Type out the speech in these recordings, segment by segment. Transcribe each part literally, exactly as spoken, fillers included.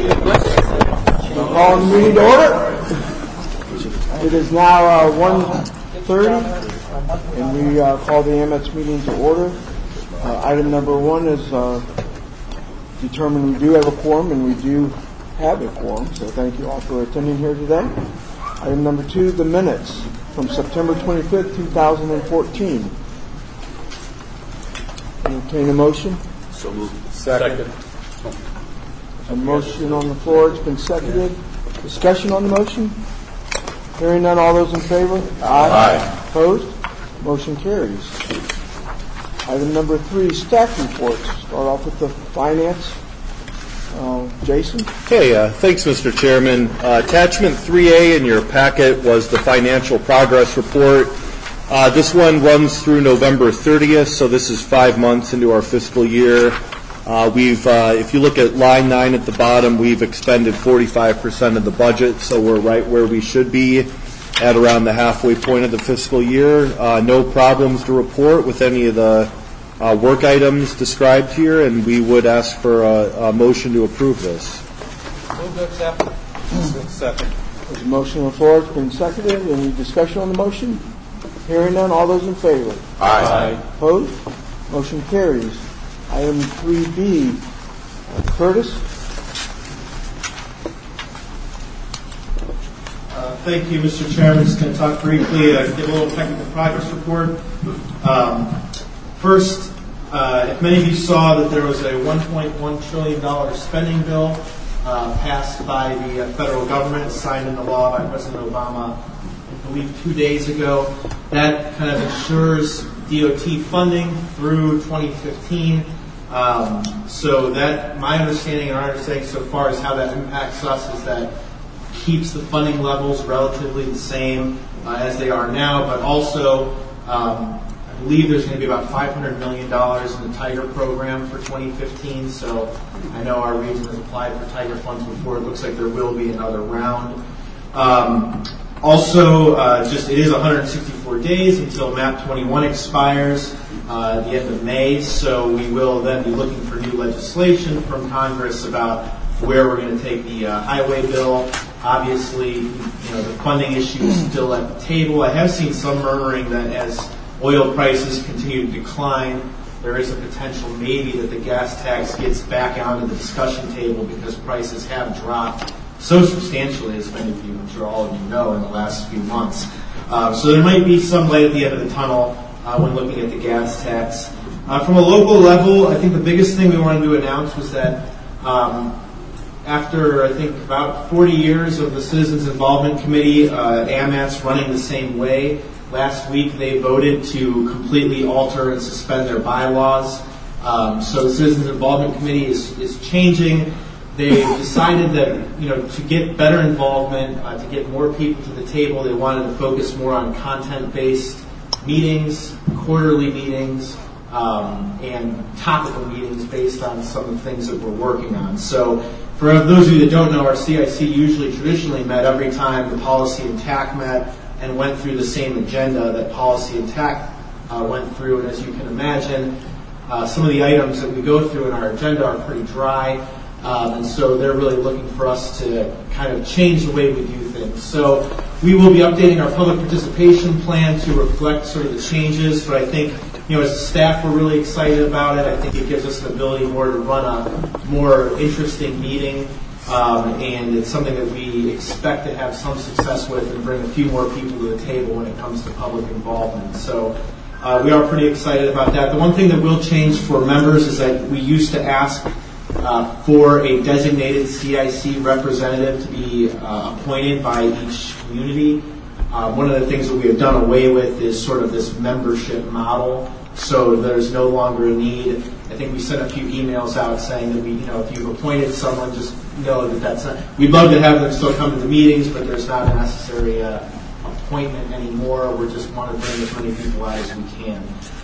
We'll call the meeting to order. It is now uh, one thirty, and we uh, call the A M E T S meeting to order. Uh, item number one is uh, determine we do have a quorum, and we do have a quorum, so thank you all for attending here today. Item number two, the minutes from September twenty-fifth, twenty fourteen. Entertain a motion. So moved. Second. A motion on the floor. It's been seconded. Discussion on the motion? Hearing none, all those in favor? Aye. Aye. Opposed? Motion carries. Item number three, staff reports. Start off with the finance. Uh, Jason? Okay, uh, thanks, Mister Chairman. Uh, attachment three A in your packet was the financial progress report. Uh, this one runs through November thirtieth, so this is five months into our fiscal year. Uh, we've, uh, if you look at line nine at the bottom, we've expended forty-five percent of the budget, so we're right where we should be at around the halfway point of the fiscal year. Uh, no problems to report with any of the uh, work items described here, and we would ask for a, a motion to approve this. Move to accept. Second. There's a motion on the floor. It's been seconded. Any discussion on the motion? Hearing none, all those in favor? Aye. Opposed? Motion carries. Item three B, uh, Curtis. Uh, thank you, Mister Chairman. Just going to talk briefly, uh, give a little technical progress report. Um, first, uh, if many of you saw that there was a one point one trillion dollars spending bill uh, passed by the uh, federal government, signed into law by President Obama, I believe two days ago. That kind of ensures D O T funding through twenty fifteen. Um, so that, my understanding and our understanding so far is how that impacts us is that keeps the funding levels relatively the same uh, as they are now, but also um, I believe there's going to be about five hundred million dollars in the Tiger program for twenty fifteen. So I know our region has applied for Tiger funds before. It looks like there will be another round. Um, Also, uh, just it is one hundred sixty-four days until MAP twenty-one expires uh, at the end of May, so we will then be looking for new legislation from Congress about where we're going to take the uh, highway bill. Obviously, you know, the funding issue is still at the table. I have seen some murmuring that as oil prices continue to decline, there is a potential maybe that the gas tax gets back onto the discussion table because prices have dropped so substantially, as many of you, I'm sure all of you know, in the last few months. Uh, so there might be some light at the end of the tunnel uh, when looking at the gas tax. Uh, from a local level, I think the biggest thing we wanted to announce was that um, after, I think, about forty years of the Citizens Involvement Committee, uh, A M E T S running the same way, last week they voted to completely alter and suspend their bylaws. Um, so the Citizens Involvement Committee is, is changing. They decided that, you know, to get better involvement, uh, to get more people to the table, they wanted to focus more on content-based meetings, quarterly meetings, um, and topical meetings based on some of the things that we're working on. So for those of you that don't know, our C I C usually traditionally met every time the Policy and T A C met and went through the same agenda that Policy and T A C uh, went through. And as you can imagine, uh, some of the items that we go through in our agenda are pretty dry. Um, and so they're really looking for us to kind of change the way we do things. So we will be updating our public participation plan to reflect sort of the changes. But I think, you know, as a staff, we're really excited about it. I think it gives us an ability more to run a more interesting meeting. Um, and it's something that we expect to have some success with and bring a few more people to the table when it comes to public involvement. So uh, we are pretty excited about that. The one thing that will change for members is that we used to ask Uh, for a designated C I C representative to be uh, appointed by each community. Uh, one of the things that we have done away with is sort of this membership model, so there's no longer a need. I think we sent a few emails out saying that we, you know, if you've appointed someone, just know that that's not. We'd love to have them still come to the meetings, but there's not a necessary uh, appointment anymore. We just want to bring as many people out as we can.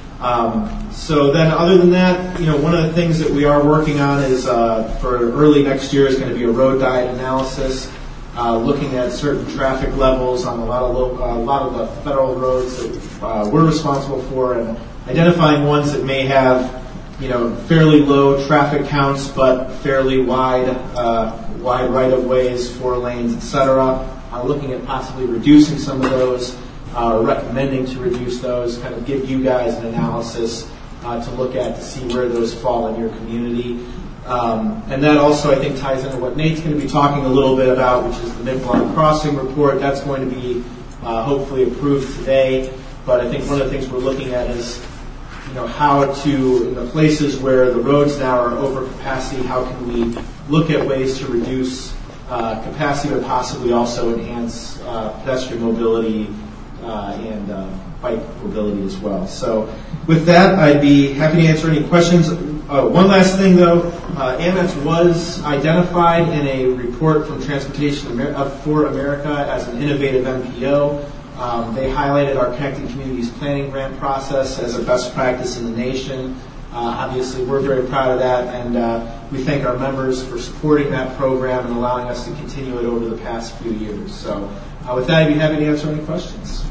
Um, so then other than that, you know, one of the things that we are working on is uh, for early next year is going to be a road diet analysis, uh, looking at certain traffic levels on a lot of local, uh, a lot of the federal roads that uh, we're responsible for, and identifying ones that may have you know, fairly low traffic counts, but fairly wide, uh, wide right-of-ways, four lanes, et cetera. Uh, looking at possibly reducing some of those, uh, recommending to reduce those, kind of give you guys an analysis uh, to look at to see where those fall in your community. Um, and that also, I think, ties into what Nate's going to be talking a little bit about, which is the Miquelon Crossing report. That's going to be uh, hopefully approved today. But I think one of the things we're looking at is, you know, how to, in the places where the roads now are over capacity, how can we look at ways to reduce uh, capacity, but possibly also enhance uh, pedestrian mobility uh, and uh, bike mobility as well. So with that, I'd be happy to answer any questions. Uh, one last thing, though. Uh, Amex was identified in a report from Transportation Amer- uh, for America as an innovative M P O. Um, they highlighted our Connected Communities Planning Grant process as a best practice in the nation. Uh, obviously, we're very proud of that, and uh, we thank our members for supporting that program and allowing us to continue it over the past few years. So uh, with that, I'd be happy to answer any questions.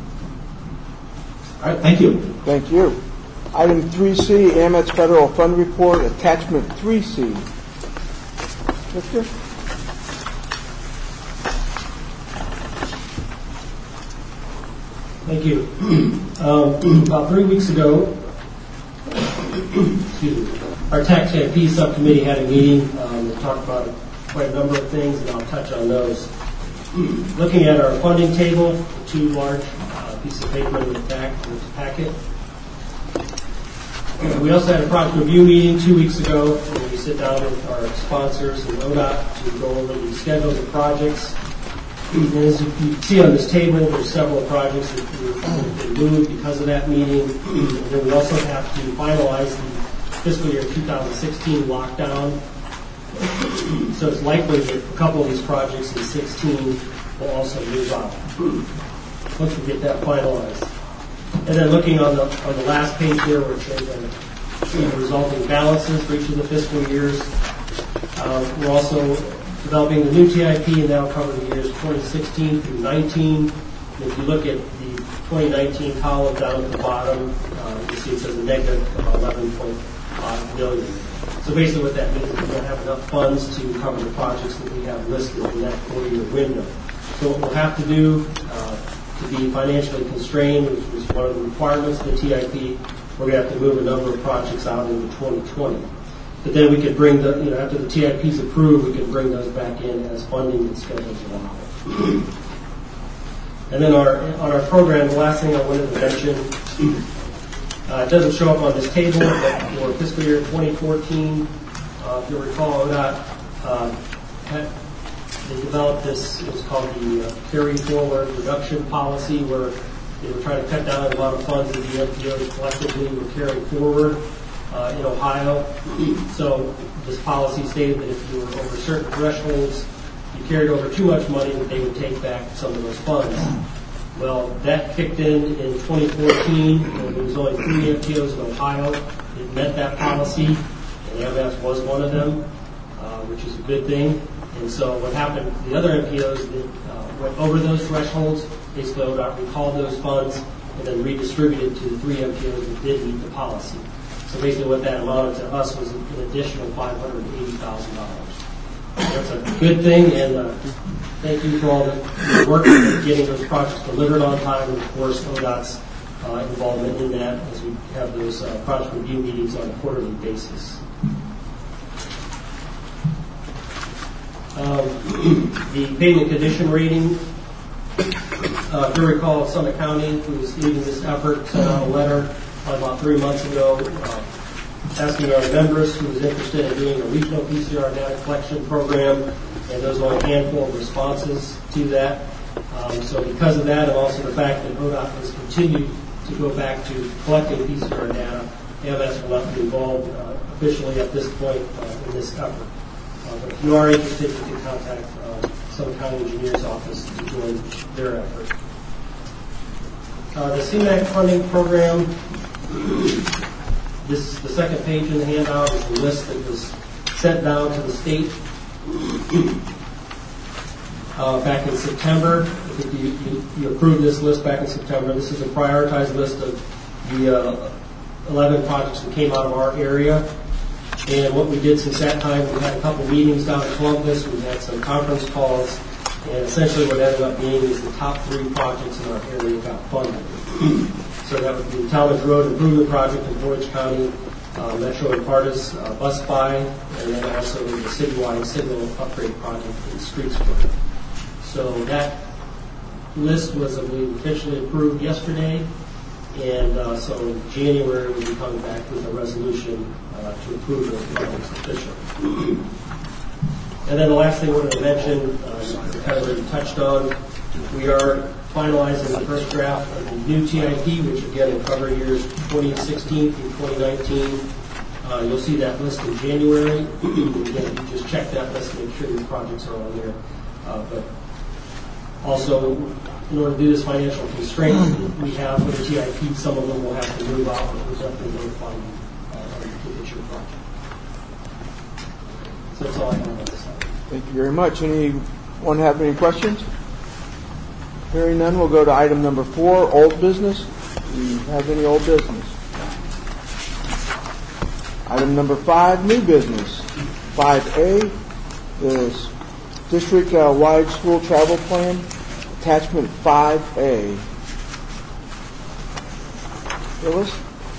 All right, thank you. Thank you. Item three C, Amex Federal Fund Report, Attachment three C. Victor? Thank you. Um, about three weeks ago, excuse me, our Tax C I P subcommittee had a meeting. Um, we talked about quite a number of things, and I'll touch on those. Looking at our funding table, the two large uh, pieces of paper in the back of the packet. We also had a project review meeting two weeks ago where we sit down with our sponsors and O D O T to go over the schedules of projects. And as you can see on this table, there's several projects that have been moved because of that meeting. And then we also have to finalize the fiscal year two thousand sixteen lockdown. So it's likely that a couple of these projects in sixteen will also move out once we get that finalized. And then looking on the on the last page here, where it shows the resulting balances for each of the fiscal years. Uh, we're also developing the new T I P and that'll cover the years twenty sixteen through nineteen. And if you look at the twenty nineteen column down at the bottom, uh, you see it says a negative eleven point five million. So basically what that means is we don't have enough funds to cover the projects that we have listed in that four-year window. So what we'll have to do uh, to be financially constrained, which was one of the requirements of the T I P, we're going to have to move a number of projects out into twenty twenty. But then we could bring the, you know, after the T I P is approved, we can bring those back in as funding and schedules allow. And then our, on our program, the last thing I wanted to mention, uh, it doesn't show up on this table, but for fiscal year twenty fourteen, uh, if you'll recall, O D O T uh, had, they developed this, it was called the uh, carry forward reduction policy, where they were trying to cut down a lot of funds that the M P Os collectively were carrying forward uh, in Ohio. So this policy stated that if you were over certain thresholds, you carried over too much money, that they would take back some of those funds. Well, that kicked in in twenty fourteen, and there was only three M P Os in Ohio that met that policy, and M S was one of them, uh, which is a good thing. And so what happened, the other M P Os that uh, went over those thresholds, basically O D O T recalled those funds and then redistributed to the three M P Os that did meet the policy. So basically what that amounted to us was an additional five hundred eighty thousand dollars. That's a good thing, and uh, thank you for all the work in getting those projects delivered on time, and of course O D O T's uh, involvement in that as we have those uh, project review meetings on a quarterly basis. Um, the payment condition rating, uh, if you recall, Summit County, who was leading this effort, sent out a letter about three months ago uh, asking our members who was interested in doing a regional P C R data collection program, and there was only a handful of responses to that. Um, so because of that, and also the fact that O D O T has continued to go back to collecting P C R data, M S will not be involved uh, officially at this point uh, in this effort. Uh, but if you are interested, you can contact uh, Summit County Engineer's Office to join their effort. Uh, the C MAC funding program, this the second page in the handout is the list that was sent down to the state uh, back in September. I think you, you, you approved this list back in September. This is a prioritized list of the uh, eleven projects that came out of our area. And what we did since that time, we had a couple meetings down in Columbus, we had some conference calls, and essentially what ended up being is the top three projects in our area got funded. So that would be the Talmadge Road Improvement Project in Portage County, uh, Metro and Pardis uh, Bus Buy, and then also the citywide signal upgrade project in Streetsburg. So that list was, I believe, officially approved yesterday, and uh, so in January we'll be coming back with a resolution uh, to approve those projects officially. And then the last thing I wanted to mention, uh, kind of already touched on, we are finalizing the first draft of the new T I P, which again will cover years twenty sixteen through twenty nineteen. Uh, you'll see that list in January. Again, you just check that list to make sure your projects are on there. Uh, but also, in order to do this financial constraint we have for the T I P, some of them will have to move out, but we'll definitely notify you uh, to get your project. So that's all I have on this side. Thank you very much. Anyone have any questions? Hearing none, we'll go to item number four, old business. Do you have any old business? Item number five, new business. five A, the district-wide uh, school travel plan, attachment five A. Phyllis?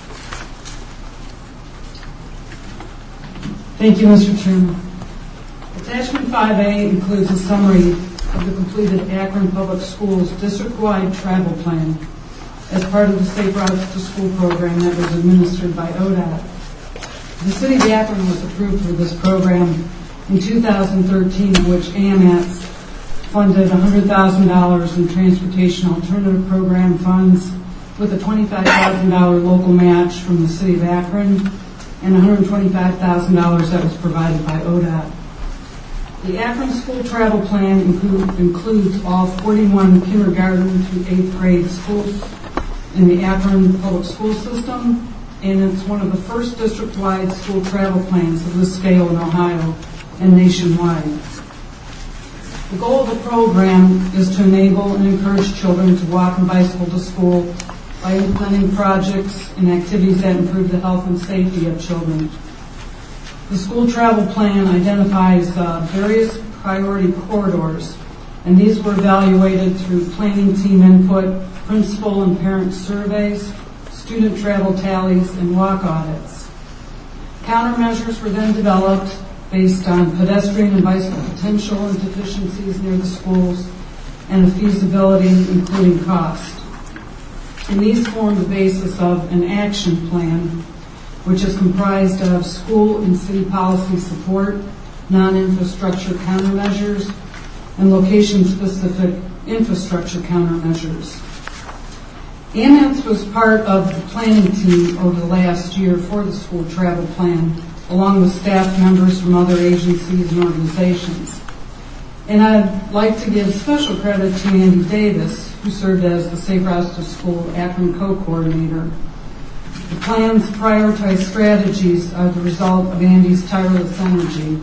Thank you, Mister Chairman. Attachment five A includes a summary of the completed Akron Public Schools district-wide travel plan as part of the Safe Routes to School program that was administered by O D O T. The City of Akron was approved for this program in two thousand thirteen, of which A M A T S funded one hundred thousand dollars in Transportation Alternative Program funds with a twenty-five thousand dollars local match from the City of Akron and one hundred twenty-five thousand dollars that was provided by O D O T. The Akron School Travel Plan include, includes all forty-one kindergarten through eighth grade schools in the Akron Public School System, and it's one of the first district-wide school travel plans of this scale in Ohio and nationwide. The goal of the program is to enable and encourage children to walk and bicycle to school by implementing projects and activities that improve the health and safety of children. The school travel plan identifies uh, various priority corridors, and these were evaluated through planning team input, principal and parent surveys, student travel tallies, and walk audits. Countermeasures were then developed based on pedestrian and bicycle potential and deficiencies near the schools and the feasibility, including cost. And these form the basis of an action plan, which is comprised of school and city policy support, non-infrastructure countermeasures, and location-specific infrastructure countermeasures. A M A T S was part of the planning team over the last year for the school travel plan, along with staff members from other agencies and organizations. And I'd like to give special credit to Andy Davis, who served as the Safe Routes to School Akron co-coordinator. The plan's prioritized strategies are the result of Andy's tireless energy.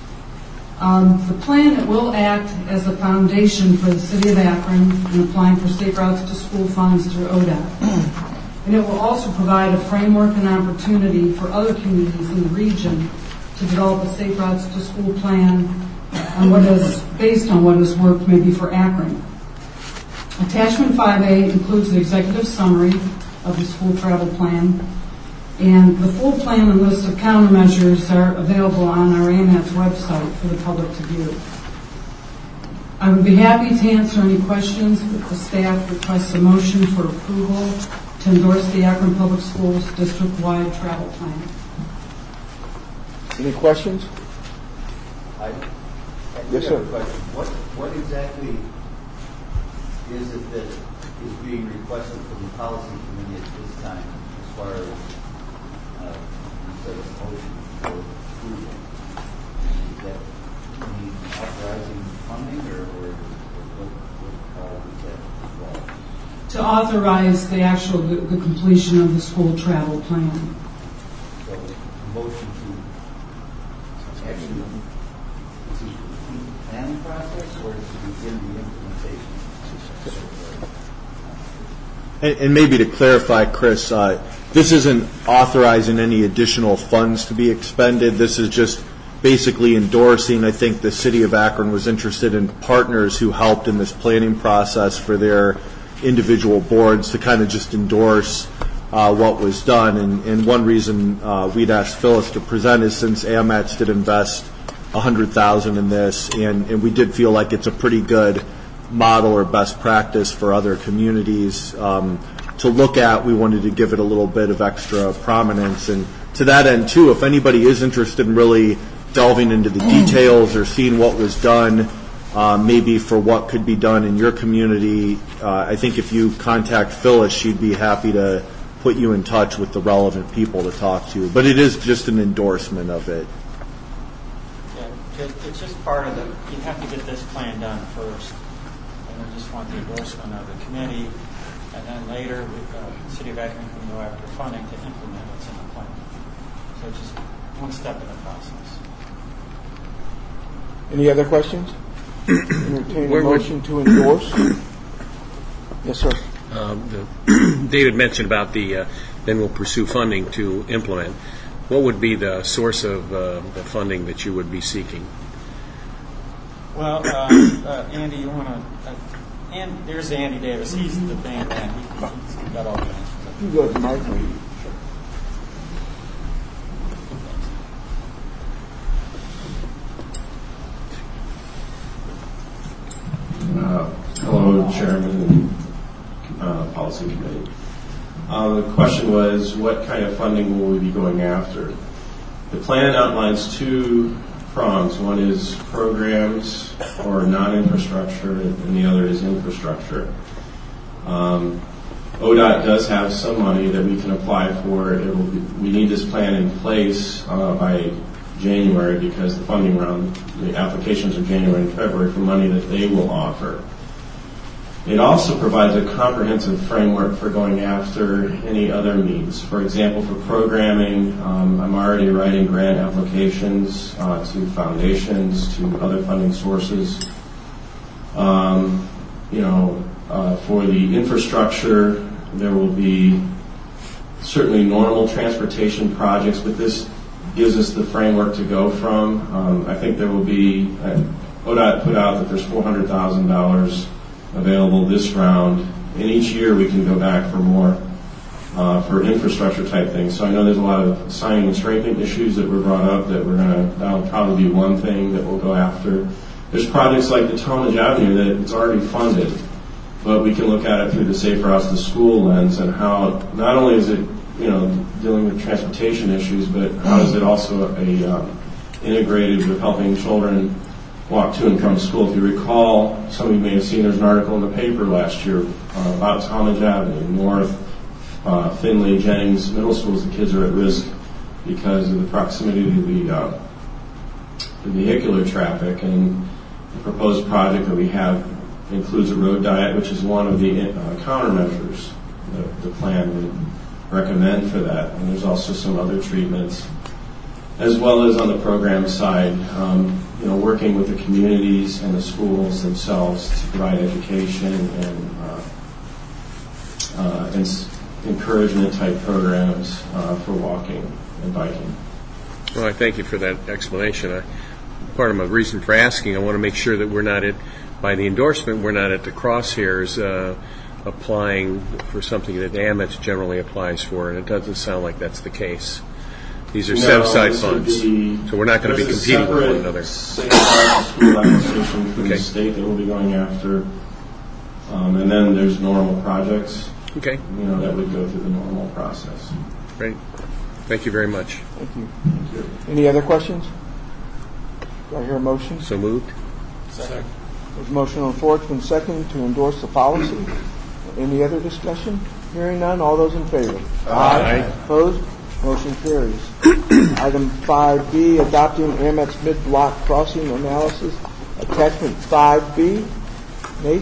Um, the plan it will act as a foundation for the City of Akron in applying for Safe Routes to School funds through O D O T. And it will also provide a framework and opportunity for other communities in the region to develop a Safe Routes to School plan on what is based on what has worked maybe for Akron. Attachment five A includes the executive summary of the school travel plan, and the full plan and list of countermeasures are available on our A M A T S website for the public to view. I would be happy to answer any questions if the staff requests a motion for approval to endorse the Akron Public Schools district-wide travel plan. Any questions? I, I Yes, do have sir. a question. What, what exactly is it that is being requested from the policy committee at this time as far as uh, the motion for approval? Is that mean authorizing funding, or, or what, what uh, is that involved? To authorize the actual the, the completion of the school travel plan. So, motion to actually to complete the planning process, or to begin the implementation? And, and maybe to clarify, Chris, uh, this isn't authorizing any additional funds to be expended. This is just basically endorsing. I think the city of Akron was interested in partners who helped in this planning process for their individual boards to kind of just endorse uh, what was done. And, and one reason uh, we'd asked Phyllis to present is since A M A T S did invest one hundred thousand dollars in this, and, and we did feel like it's a pretty good model or best practice for other communities um, to look at. We wanted to give it a little bit of extra prominence. And to that end, too, if anybody is interested in really delving into the details or seeing what was done, uh, maybe for what could be done in your community, uh, I think if you contact Phyllis, she'd be happy to put you in touch with the relevant people to talk to. But it is just an endorsement of it. Yeah, it, it's just part of the, you have to get this plan done first. And we just want the endorsement of the committee. And then later, we've got the City of Akron can go after funding to implement what's in the plan. So it's just one step in the process. Any other questions? Entertain a motion to endorse. Yes, sir. Um, the David mentioned about the, uh, then we'll pursue funding to implement. What would be the source of uh, the funding that you would be seeking? Well, uh, uh, Andy, you want to, uh, and there's Andy Davis. He's the band man. He, he's got all the answers. You go to Mike. Uh, hello, Chairman and uh, Policy Committee. Uh, the question was, what kind of funding will we be going after? The plan outlines two prongs. One is programs or non-infrastructure, and the other is infrastructure. Um, O D O T does have some money that we can apply for. It will be, we need this plan in place uh, by January because the funding round, the applications are January and February for money that they will offer. It also provides a comprehensive framework for going after any other needs. For example, for programming, um, I'm already writing grant applications uh, to foundations, to other funding sources. Um, you know, uh, for the infrastructure, there will be certainly normal transportation projects, but this gives us the framework to go from. Um, I think there will be, uh, O D O T put out that there's four hundred thousand dollars available this round, and each year we can go back for more uh, for infrastructure type things. So I know there's a lot of signing and strengthening issues that were brought up that we're going to, that'll probably be one thing that we'll go after. There's projects like the Talmadge Avenue that it's already funded, but we can look at it through the Safer Routes to School lens and how not only is it, you know, dealing with transportation issues, but how is it also a um, integrated with helping children walk to and from school. If you recall, some of you may have seen there's an article in the paper last year uh, about Talmadge Avenue, North uh, Finley, Jennings Middle Schools. The kids are at risk because of the proximity to the, uh, the vehicular traffic. And the proposed project that we have includes a road diet, which is one of the uh, countermeasures that the plan would recommend for that. And there's also some other treatments, as well as on the program side, um, you know, working with the communities and the schools themselves to provide education and, uh, uh, and s- encouragement type programs uh, for walking and biking. Well, I thank you for that explanation. I, part of my reason for asking, I want to make sure that we're not at, by the endorsement, we're not at the crosshairs uh, applying for something that A M A T S generally applies for, and it doesn't sound like that's the case. These are No, set-aside this would funds, be- so we're not going to be there's a competing with one separate another. Safe Routes to School application for Okay. the state that we'll be going after, um, and then there's normal projects, Okay, you know, that would go through the normal process. great. Thank you very much. Thank you. Any other questions? Do I hear a motion? So moved. Second. There's a motion on the floor. It's been seconded to endorse the policy. Any other discussion? Hearing none. All those in favor? Aye. Opposed? Motion carries. Item five B, adopting A M A T S mid-block crossing analysis. Attachment five B. Nate?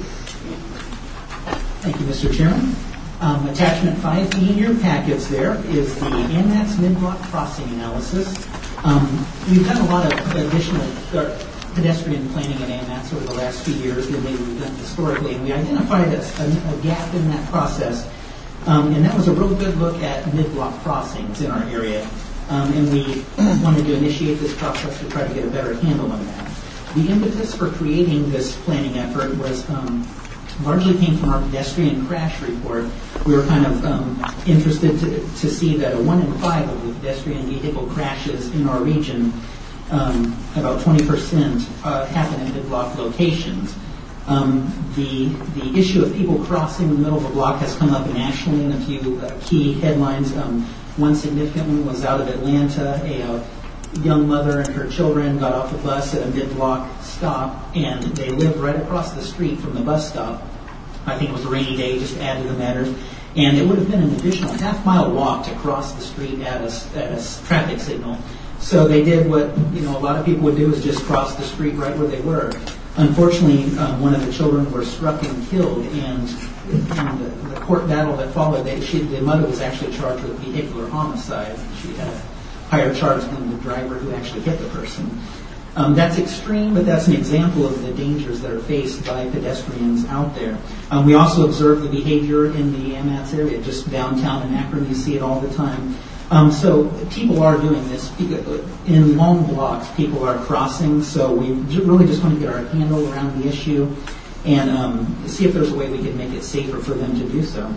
Thank you, Mister Chairman. Um, attachment five B in your packets there is the A M A T S mid-block crossing analysis. Um, we've done a lot of additional uh, pedestrian planning at A M A T S over the last few years than maybe we've done historically, and we identified a, a, a gap in that process Um, and that was a real good look at mid-block crossings in our area. Um, and we wanted to initiate this process to try to get a better handle on that. The impetus for creating this planning effort was um, largely came from our pedestrian crash report. We were kind of um, interested to, to see that a one in five of the pedestrian vehicle crashes in our region, um, about twenty percent, uh, happen at mid-block locations. Um, the the issue of people crossing the middle of a block has come up nationally in a few uh, key headlines. Um, one significant one was out of Atlanta. A, a young mother and her children got off the bus at a mid-block stop, and they lived right across the street from the bus stop. I think it was a rainy day, just to add to the matters. And it would have been an additional half-mile walk to cross the street at a, at a traffic signal. So they did what you know a lot of people would do, is just cross the street right where they were. Unfortunately, um, one of the children were struck and killed, and in the, the court battle that followed, they, she, the mother was actually charged with vehicular homicide. She had a higher charge than the driver who actually hit the person. Um, that's extreme, but that's an example of the dangers that are faced by pedestrians out there. Um, we also observe the behavior in the AMATS area, just downtown in Akron. You see it all the time. Um, so people are doing this. In long blocks, people are crossing, so we really just want to get our handle around the issue and um, see if there's a way we can make it safer for them to do so.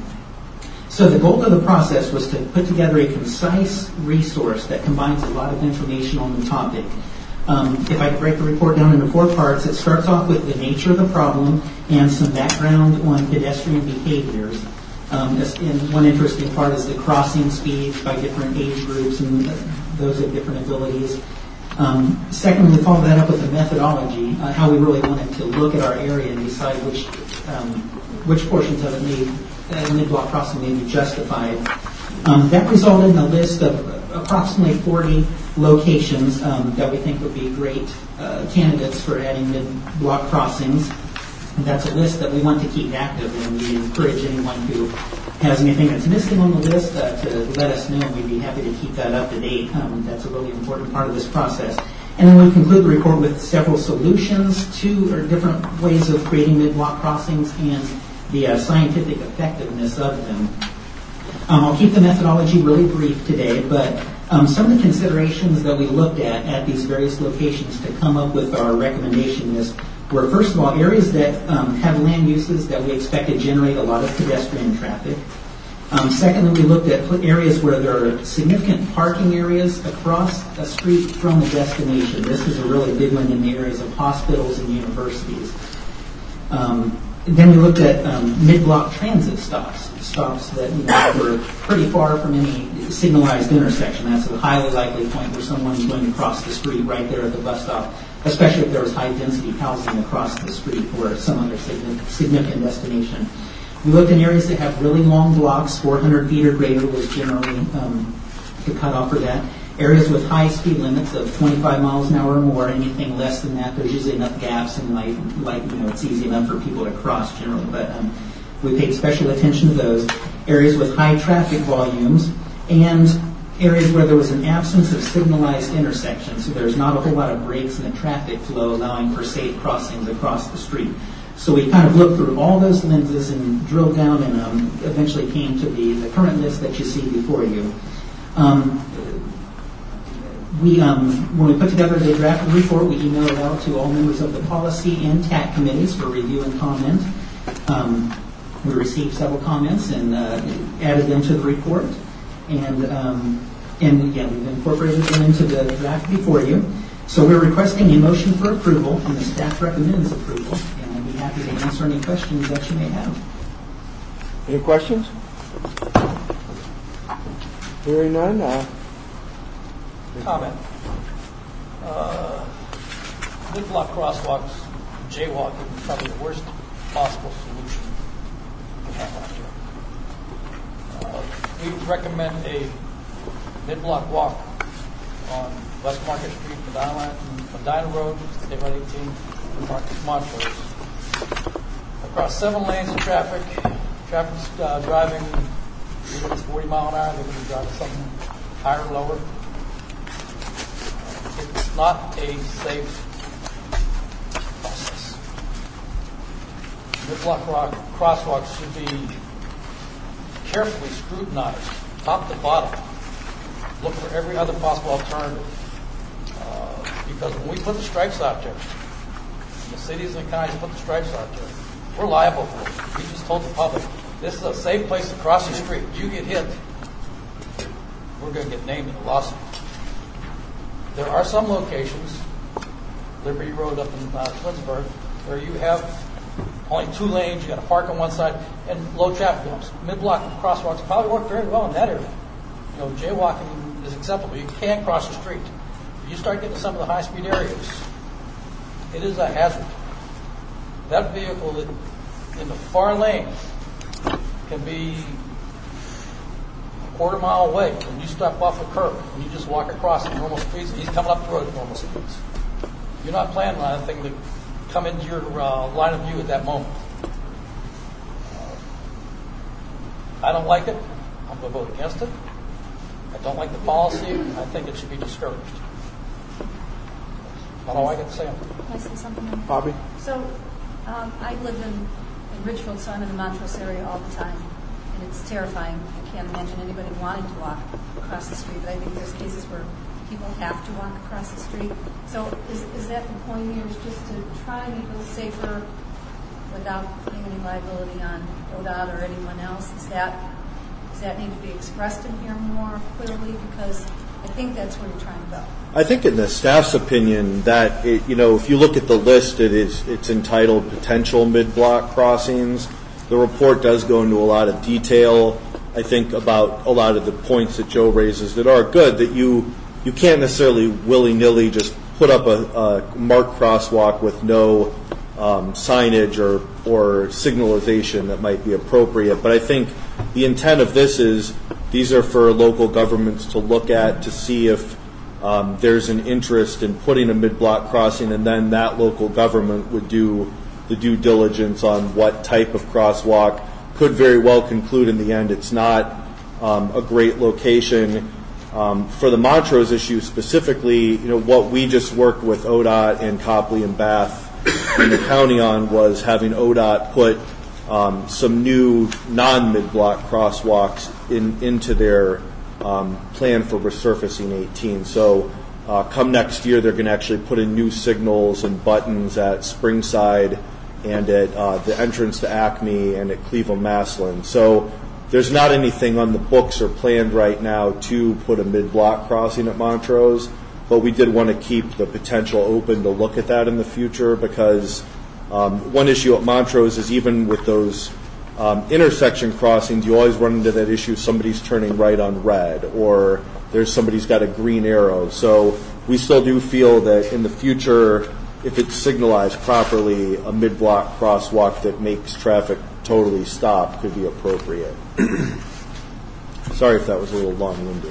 So the goal of the process was to put together a concise resource that combines a lot of information on the topic. Um, if I break the report down into four parts, it starts off with the nature of the problem and some background on pedestrian behaviors. Um, and one interesting part is the crossing speeds by different age groups and those of different abilities. Um, secondly, we follow that up with the methodology, uh, how we really wanted to look at our area and decide which um, which portions of it may, uh, mid-block crossing may be justified. Um, that resulted in a list of approximately forty locations um, that we think would be great uh, candidates for adding mid-block crossings. And that's a list that we want to keep active, and we encourage anyone who has anything that's missing on the list uh, to let us know. We'd be happy to keep that up to date. Um, that's a really important part of this process. And then we conclude the report with several solutions to or different ways of creating mid-block crossings and the uh, scientific effectiveness of them. Um, I'll keep the methodology really brief today, but um, some of the considerations that we looked at at these various locations to come up with our recommendation list were, first of all, areas that um, have land uses that we expect to generate a lot of pedestrian traffic. Um, secondly, we looked at areas where there are significant parking areas across a street from a destination. This is a really big one in the areas of hospitals and universities. Um, then we looked at um, mid-block transit stops, stops that you know, were pretty far from any signalized intersection. That's a highly likely point where someone's going to cross the street right there at the bus stop, especially if there was high-density housing across the street or some other significant destination. We looked in areas that have really long blocks, four hundred feet or greater was generally um, the cutoff for that. Areas with high speed limits of twenty-five miles an hour or more, anything less than that, there's usually enough gaps and like, like you know, it's easy enough for people to cross generally, but um, we paid special attention to those. Areas with high traffic volumes and areas where there was an absence of signalized intersections, so there's not a whole lot of breaks in the traffic flow allowing for safe crossings across the street. So we kind of looked through all those lenses and drilled down and um, eventually came to the, the current list that you see before you. Um, we, um, when we put together the draft report, we emailed it out to all members of the policy and T A C committees for review and comment. Um, we received several comments and uh, added them to the report. And, um, and again, we've incorporated them into the draft before you. So we're requesting a motion for approval, and the staff recommends approval. And I'd be happy to answer any questions that you may have. Any questions? Hearing none. Uh, Comment. Uh, mid-block crosswalks, jaywalking is probably the worst possible solution we have out here. Uh, we recommend a mid-block walk on West Market Street, Medina, Medina Road, State Road eighteen, and Market Montrose. Across seven lanes of traffic, traffic's uh, driving, even if it's forty mile an hour, they're going to be driving something higher or lower. It's not a safe process. Mid-block crosswalks should be carefully scrutinized, top to bottom. Look for every other possible alternative. Uh, because when we put the stripes out there, the cities and the counties put the stripes out there, we're liable for it. We just told the public, this is a safe place to cross the street. You get hit, we're going to get named in a lawsuit. There are some locations, Liberty Road up in uh, Twinsburg, where you have only two lanes, you got to park on one side, and low traffic jams. Mid-block crosswalks probably work very well in that area. You know, jaywalking is acceptable. You can't cross the street. You start getting to some of the high-speed areas, it is a hazard. That vehicle that in the far lane can be a quarter mile away, and you step off a curb, and you just walk across at normal speeds, and he's coming up the road at normal speeds. You're not planning on anything to come into your uh, line of view at that moment. Uh, I don't like it. I'm going to vote against it. I don't like the policy. I think it should be discouraged. That's all I got to say on it. Can I say something? Bobby? So, um, I live in, in Ridgefield, so I'm in the Montrose area all the time, and it's terrifying. I can't imagine anybody wanting to walk across the street, but I think there's cases where people have to walk across the street. So is, is that the point here, is just to try and make it safer without putting any liability on O D O T or anyone else? Is that, does that need to be expressed in here more clearly? Because I think that's where you're trying to go. I think in the staff's opinion that, it, you know, if you look at the list, it is, it's entitled potential mid-block crossings. The report does go into a lot of detail, I think, about a lot of the points that Joe raises that are good, that you you can't necessarily willy-nilly just put up a, a marked crosswalk with no um, signage or, or signalization that might be appropriate. But I think the intent of this is these are for local governments to look at to see if um, there's an interest in putting a mid-block crossing, and then that local government would do the due diligence on what type of crosswalk. Could very well conclude in the end it's not um, a great location. Um, for the Montrose issue specifically, you know, what we just worked with O D O T and Copley and Bath in the county on was having O D O T put um, some new non-mid-block crosswalks in, into their um, plan for resurfacing eighteen. So uh, come next year, they're going to actually put in new signals and buttons at Springside and at uh, the entrance to Acme and at Cleveland-Maslin. So there's not anything on the books or planned right now to put a mid-block crossing at Montrose, but we did want to keep the potential open to look at that in the future, because um, one issue at Montrose is even with those um, intersection crossings, you always run into that issue, somebody's turning right on red, or there's somebody's got a green arrow. So we still do feel that in the future, if it's signalized properly, a mid-block crosswalk that makes traffic totally stop could be appropriate. Sorry if that was a little long-winded.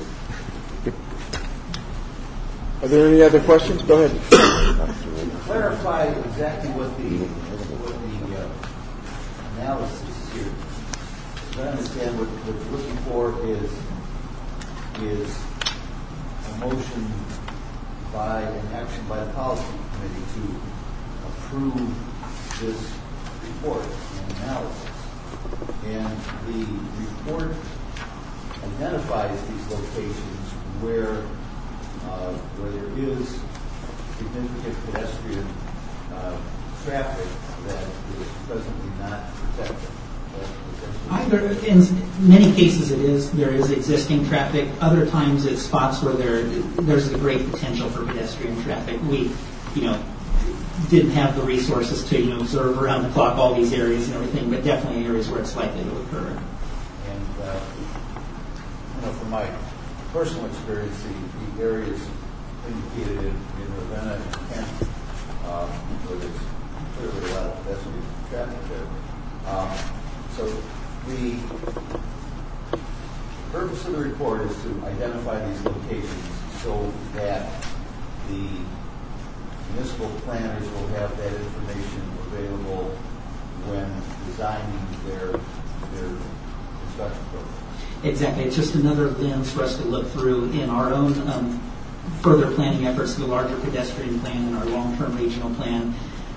Are there any other questions? Go ahead. Clarify exactly what the what the uh, analysis here. As I understand, what, what you're looking for is is a motion by an action by the policy committee to approve this report and analysis. And the report identifies these locations where uh, where there is significant pedestrian uh, traffic that is presently not protected. Either, in many cases it is, there is existing traffic. Other times it's spots where there there's a great potential for pedestrian traffic. We, you know, didn't have the resources to, you know, observe around the clock all these areas and everything, but definitely areas where it's likely to occur. And, uh, you know, from my personal experience, the, the areas indicated in, in Ravenna and Kent, um, where there's clearly a lot of pedestrian traffic there. Um, so the purpose of the report is to identify these locations so that the municipal planners will have that information available when designing their their construction program. Exactly. It's just another lens for us to look through in our own um, further planning efforts, the larger pedestrian plan and our long-term regional plan.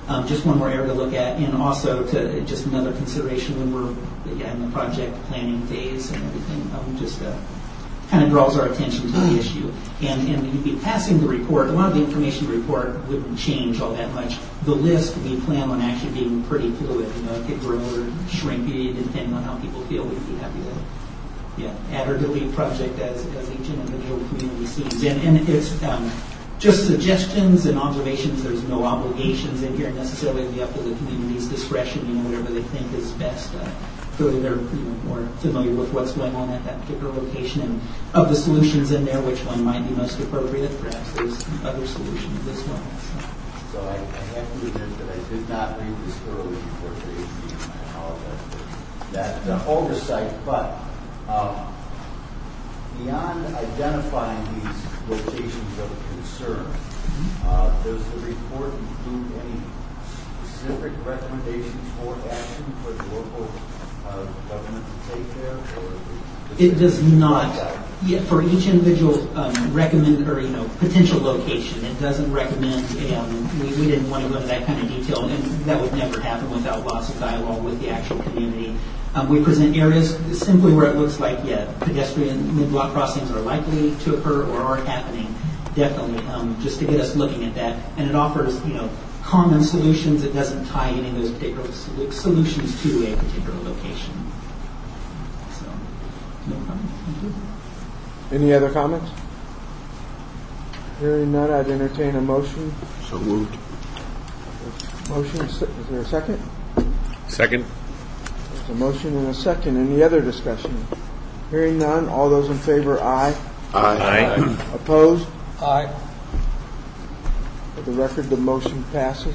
Um, just one more area to look at, and also to just another consideration when we're yeah, in the project planning phase and everything. Um, just uh, kind of draws our attention to the issue. And, and you'd be passing the report. A lot of the information in the report wouldn't change all that much. The list we plan on actually being pretty fluid. You know, it could grow or shrink depending on how people feel. We'd be happy to yeah, add or delete project as, as each individual community sees. And, and it's um, just suggestions and observations. There's no obligations in here necessarily. It'll be up to the community's discretion, you know, whatever they think is best. Uh, clearly they're you know, more familiar with what's going on at that particular location, and of the solutions in there, which one might be most appropriate. Perhaps there's other solutions as well. So, so I, I have to admit that I did not read this thoroughly before today's meeting. I apologize for that uh, oversight, but um, beyond identifying these locations of concern, uh, does the report include any specific recommendations for action for the local uh, government to take there? Or it does not. Yeah, for each individual um, recommend or you know potential location, it doesn't recommend. Um, we, we didn't want to go into that kind of detail, and that would never happen without lots of dialogue with the actual community. Um, we present areas simply where it looks like, yeah, pedestrian mid-block crossings are likely to occur or are happening, definitely, um, just to get us looking at that. And it offers, you know, common solutions. It doesn't tie any of those particular sol- solutions to a particular location. So, no problem. Thank you. Any other comments? Hearing none, I'd entertain a motion. So moved. Motion, is there a second? Second. There's a motion and a second. Any other discussion? Hearing none, all those in favor, aye. Aye. Aye. Opposed? Aye. For the record, the motion passes.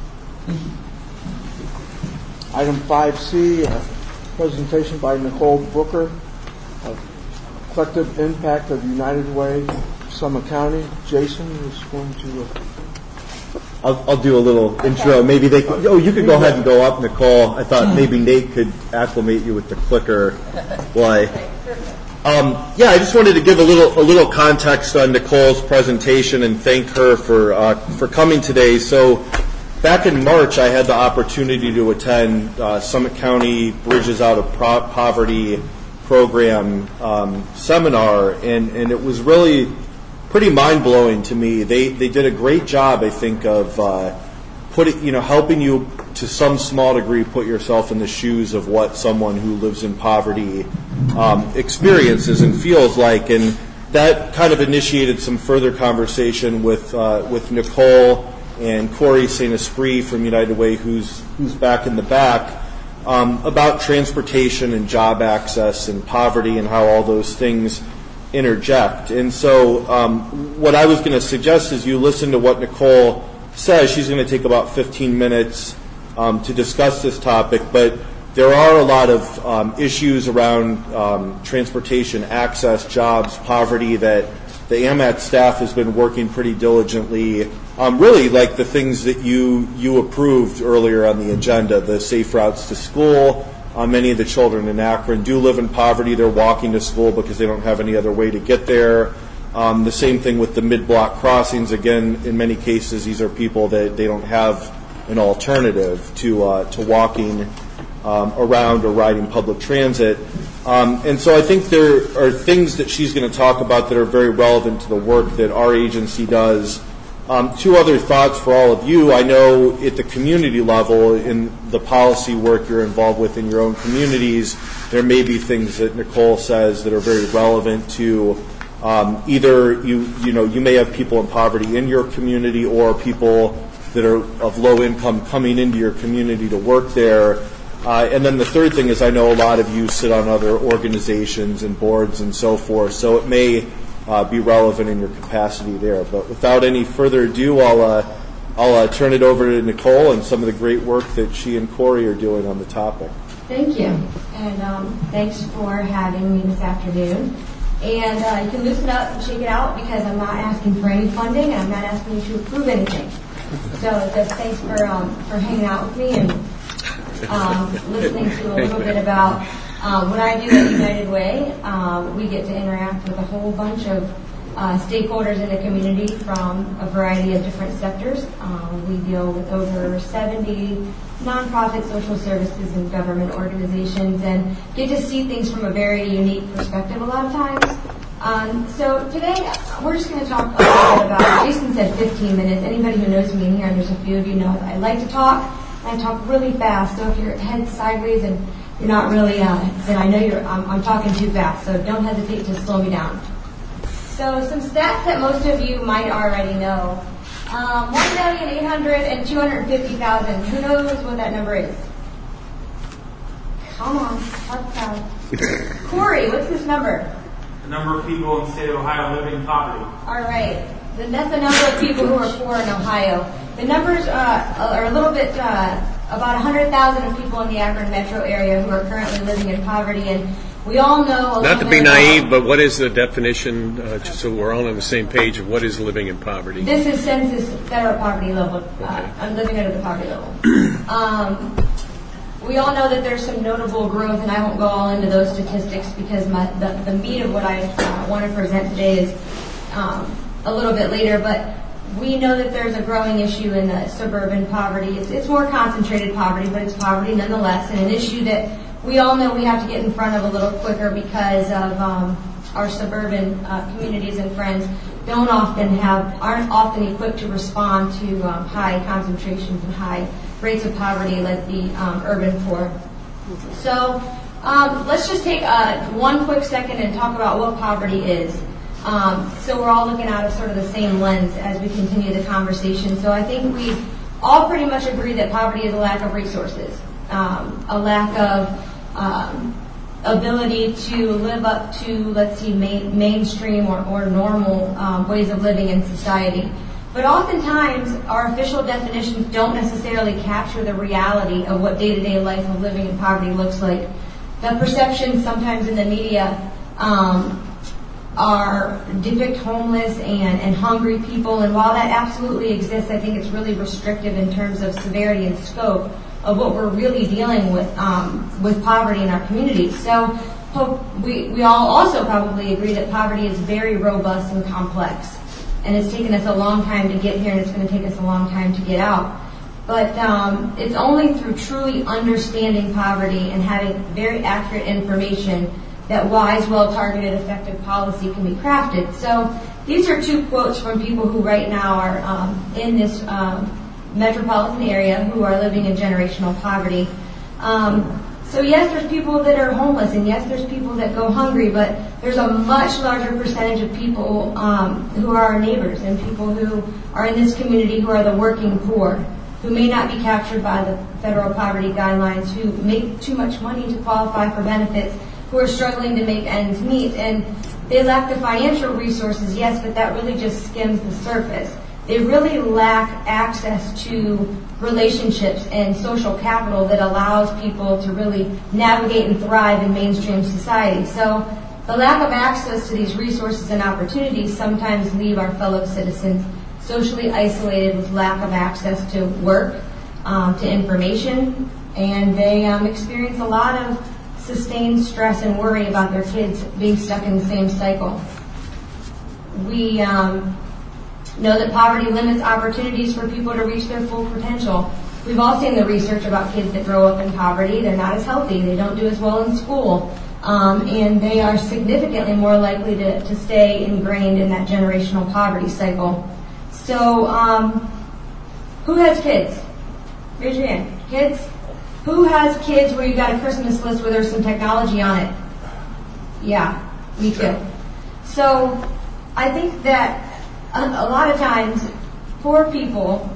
Item five C, uh, presentation by Nicole Brooker of Collective Impact of United Way, Summit County. Jason is going to... Uh, I'll, I'll do a little intro. Maybe they could, oh, you could go ahead and go up, Nicole. I thought maybe Nate could acclimate you with the clicker. Why? Um, yeah, I just wanted to give a little a little context on Nicole's presentation and thank her for uh, for coming today. So, back in March, I had the opportunity to attend uh, Summit County Bridges Out of Pro- Poverty program um, seminar, and, and it was really pretty mind-blowing to me. They they did a great job, I think, of uh, putting you know helping you to some small degree put yourself in the shoes of what someone who lives in poverty um, experiences and feels like, and that kind of initiated some further conversation with uh, with Nicole and Corey Saint Esprit from United Way, who's who's back in the back, um, about transportation and job access and poverty and how all those things interject. And so um, what I was going to suggest is you listen to what Nicole says. She's going to take about fifteen minutes um, to discuss this topic, but there are a lot of um, issues around um, transportation, access, jobs, poverty that the A M A T staff has been working pretty diligently, um, really like the things that you you approved earlier on the agenda, the safe routes to school. Uh, many of the children in Akron do live in poverty. They're walking to school because they don't have any other way to get there. Um, the same thing with the mid-block crossings. Again, in many cases, these are people that they don't have an alternative to uh, to walking um, around or riding public transit. Um, and so I think there are things that she's going to talk about that are very relevant to the work that our agency does. Um, two other thoughts for all of you. I know at the community level, in the policy work you're involved with in your own communities, there may be things that Nicole says that are very relevant to um, either you you know you may have people in poverty in your community or people that are of low income coming into your community to work there. Uh, and then the third thing is I know a lot of you sit on other organizations and boards and so forth, so it may Uh, be relevant in your capacity there. But without any further ado, I'll uh, I'll uh, turn it over to Nicole and some of the great work that she and Corey are doing on the topic. Thank you, and um, thanks for having me this afternoon. And uh, you can loosen up and shake it out because I'm not asking for any funding and I'm not asking you to approve anything. So just thanks for um, for hanging out with me and um, listening to a little bit about Um, what I do at United Way. Um, we get to interact with a whole bunch of uh, stakeholders in the community from a variety of different sectors. Um, we deal with over seventy nonprofit social services and government organizations and get to see things from a very unique perspective a lot of times. Um, so today, we're just going to talk a little bit about, Jason said fifteen minutes. Anybody who knows me in here, and there's a few of you know that I like to talk, and I talk really fast. So if your head's sideways and you're not really, uh, then I know you're, I'm, I'm talking too fast. So don't hesitate to slow me down. So some stats that most of you might already know. Um, one million eight hundred and two hundred fifty thousand. Who knows what that number is? Come on, talk proud. Corey, what's this number? The number of people in the state of Ohio living in poverty. All right. Then that's the number of people who are poor in Ohio. The numbers uh, are a little bit, uh, about one hundred thousand of people in the Akron metro area who are currently living in poverty. And we all know... Not to be naive, but what is the definition, uh, just so we're all on the same page, of what is living in poverty? This is census federal poverty level. Uh, Okay. I'm living under the poverty level. um, We all know that there's some notable growth, and I won't go all into those statistics because my, the, the meat of what I uh, want to present today is um, a little bit later, but we know that there's a growing issue in the suburban poverty. It's, it's more concentrated poverty, but it's poverty nonetheless, and an issue that we all know we have to get in front of a little quicker because of um, our suburban uh, communities and friends don't often have, aren't often equipped to respond to um, high concentrations and high rates of poverty like the um, urban poor. So um, let's just take uh, one quick second and talk about what poverty is. Um, so we're all looking out of sort of the same lens as we continue the conversation. So I think we all pretty much agree that poverty is a lack of resources, um, a lack of um, ability to live up to, let's see, main, mainstream or, or normal um, ways of living in society. But oftentimes, our official definitions don't necessarily capture the reality of what day-to-day life of living in poverty looks like. The perceptions sometimes in the media um, are depict homeless and, and hungry people, and while that absolutely exists, I think it's really restrictive in terms of severity and scope of what we're really dealing with um, with poverty in our communities. So we, we all also probably agree that poverty is very robust and complex. And it's taken us a long time to get here, and it's going to take us a long time to get out. But um, it's only through truly understanding poverty and having very accurate information that wise, well-targeted, effective policy can be crafted. So these are two quotes from people who right now are um, in this um, metropolitan area who are living in generational poverty. Um, So yes, there's people that are homeless, and yes, there's people that go hungry, but there's a much larger percentage of people um, who are our neighbors and people who are in this community who are the working poor, who may not be captured by the federal poverty guidelines, who make too much money to qualify for benefits, who are struggling to make ends meet. And they lack the financial resources, yes, but that really just skims the surface. They really lack access to relationships and social capital that allows people to really navigate and thrive in mainstream society. So the lack of access to these resources and opportunities sometimes leave our fellow citizens socially isolated with lack of access to work, um, to information, and they um, experience a lot of sustained stress and worry about their kids being stuck in the same cycle. We um, know that poverty limits opportunities for people to reach their full potential. We've all seen the research about kids that grow up in poverty. They're not as healthy. They don't do as well in school. Um, and they are significantly more likely to, to stay ingrained in that generational poverty cycle. So, um, who has kids? Raise your hand. Kids? Who has kids where you got a Christmas list where there's some technology on it? Yeah, me too. So, I think that a lot of times, poor people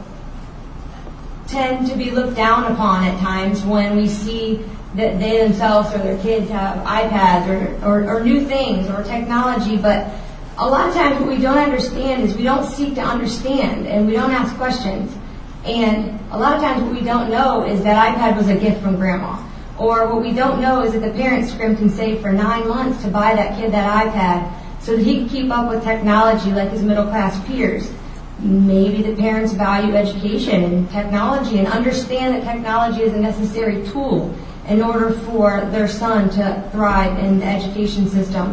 tend to be looked down upon at times when we see that they themselves or their kids have iPads or, or, or new things or technology. But a lot of times what we don't understand is we don't seek to understand and we don't ask questions. And a lot of times what we don't know is that iPad was a gift from grandma. Or what we don't know is that the parents scrimped and saved for nine months to buy that kid that iPad so that he could keep up with technology like his middle-class peers. Maybe the parents value education and technology and understand that technology is a necessary tool in order for their son to thrive in the education system.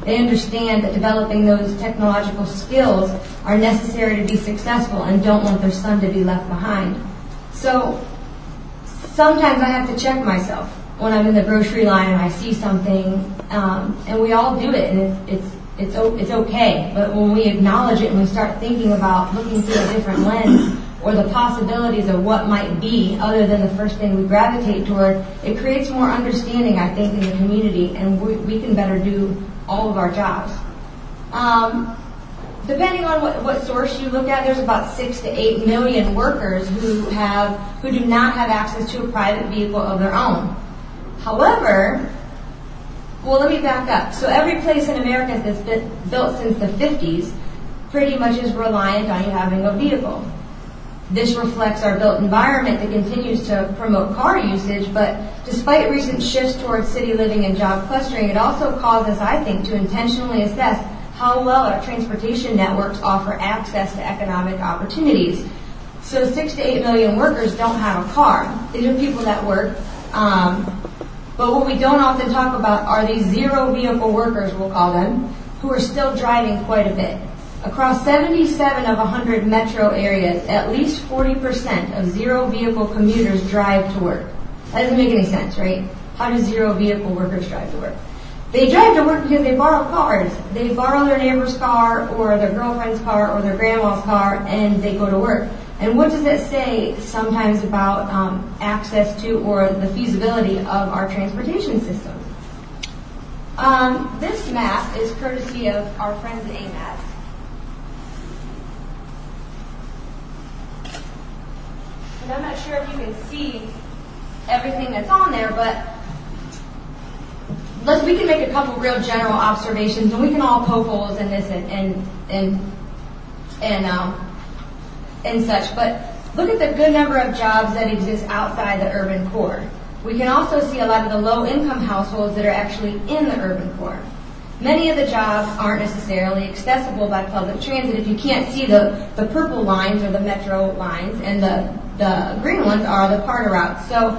They understand that developing those technological skills are necessary to be successful and don't want their son to be left behind. So sometimes I have to check myself when I'm in the grocery line and I see something, um, and we all do it, and it's, it's it's it's okay. But when we acknowledge it and we start thinking about looking through a different lens or the possibilities of what might be other than the first thing we gravitate toward, it creates more understanding, I think, in the community, and we, we can better do all of our jobs. Um, depending on what, what source you look at, there's about six to eight million workers who have who do not have access to a private vehicle of their own. However, well, let me back up. So every place in America that's been built since the fifties pretty much is reliant on you having a vehicle. This reflects our built environment that continues to promote car usage, but despite recent shifts towards city living and job clustering, it also calls us, I think, to intentionally assess how well our transportation networks offer access to economic opportunities. So six to eight million workers don't have a car. These are people that work. Um, But what we don't often talk about are these zero-vehicle workers, we'll call them, who are still driving quite a bit. Across seventy-seven of one hundred metro areas, at least forty percent of zero-vehicle commuters drive to work. That doesn't make any sense, right? How do zero-vehicle workers drive to work? They drive to work because they borrow cars. They borrow their neighbor's car or their girlfriend's car or their grandma's car, and they go to work. And what does that say sometimes about um, access to or the feasibility of our transportation system? Um, this map is courtesy of our friends at A M A T. And I'm not sure if you can see everything that's on there, but let's, we can make a couple real general observations, and we can all poke holes in this and and and, and um, and such, but look at the good number of jobs that exist outside the urban core. We can also see a lot of the low-income households that are actually in the urban core. Many of the jobs aren't necessarily accessible by public transit. If you can't see the, the purple lines or the metro lines, and the, the green ones are the Carter routes. So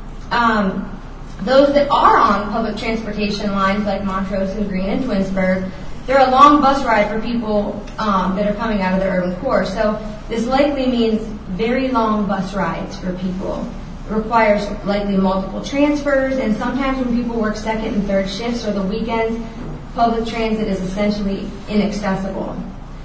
um, those that are on public transportation lines like Montrose and Green and Twinsburg, they're a long bus ride for people um, that are coming out of the urban core. So this likely means very long bus rides for people. It requires likely multiple transfers, and sometimes when people work second and third shifts or the weekends, public transit is essentially inaccessible.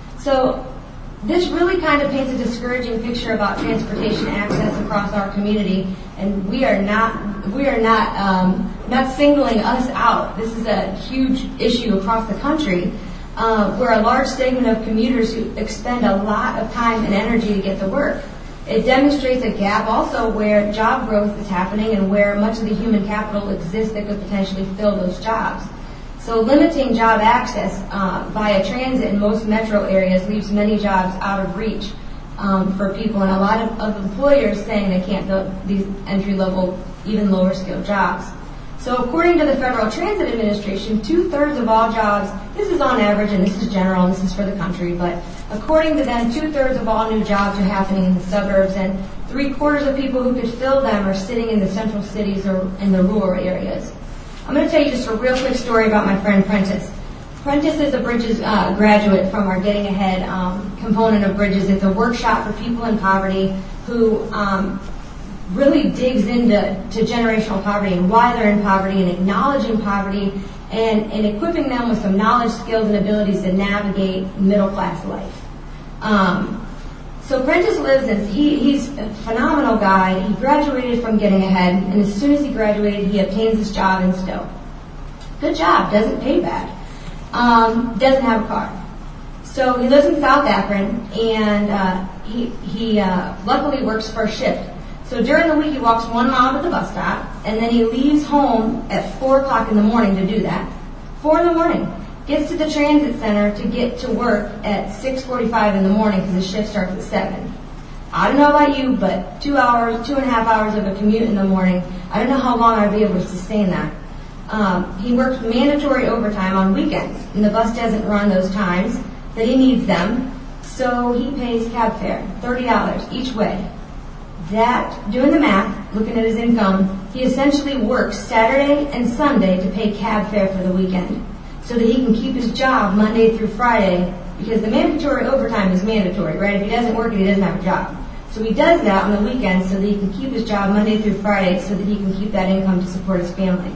So this really kind of paints a discouraging picture about transportation access across our community, and we are not we are not um, not singling us out. This is a huge issue across the country, uh, where a large segment of commuters who expend a lot of time and energy to get to work. It demonstrates a gap also where job growth is happening and where much of the human capital exists that could potentially fill those jobs. So limiting job access uh, via transit in most metro areas leaves many jobs out of reach um, for people, and a lot of, of employers saying they can't fill these entry-level, even lower-skilled jobs. So according to the Federal Transit Administration, two-thirds of all jobs, this is on average, and this is general, and this is for the country, but according to them, two-thirds of all new jobs are happening in the suburbs, and three-quarters of people who could fill them are sitting in the central cities or in the rural areas. I'm going to tell you just a real quick story about my friend Prentice. Prentice is a Bridges uh, graduate from our Getting Ahead um, component of Bridges. It's a workshop for people in poverty who um, really digs into to generational poverty and why they're in poverty and acknowledging poverty and, and equipping them with some knowledge, skills, and abilities to navigate middle-class life. Um, so Prentice lives in, he, he's a phenomenal guy. He graduated from Getting Ahead, and as soon as he graduated, he obtains this job in Stowe. Good job, doesn't pay bad. Um, doesn't have a car. So he lives in South Akron, and uh, he, he uh, luckily works first shift. So during the week, he walks one mile to the bus stop, and then he leaves home at four o'clock in the morning to do that. Four in the morning. Gets to the transit center to get to work at six forty-five in the morning because his shift starts at seven. I don't know about you, but two hours, two and a half hours of a commute in the morning, I don't know how long I'd be able to sustain that. Um, he works mandatory overtime on weekends, and the bus doesn't run those times that he needs them, so he pays cab fare, thirty dollars each way. That, doing the math, looking at his income, he essentially works Saturday and Sunday to pay cab fare for the weekend. so that he can keep his job Monday through Friday, because the mandatory overtime is mandatory, right? If he doesn't work it, he doesn't have a job. So he does that on the weekends so that he can keep his job Monday through Friday so that he can keep that income to support his family.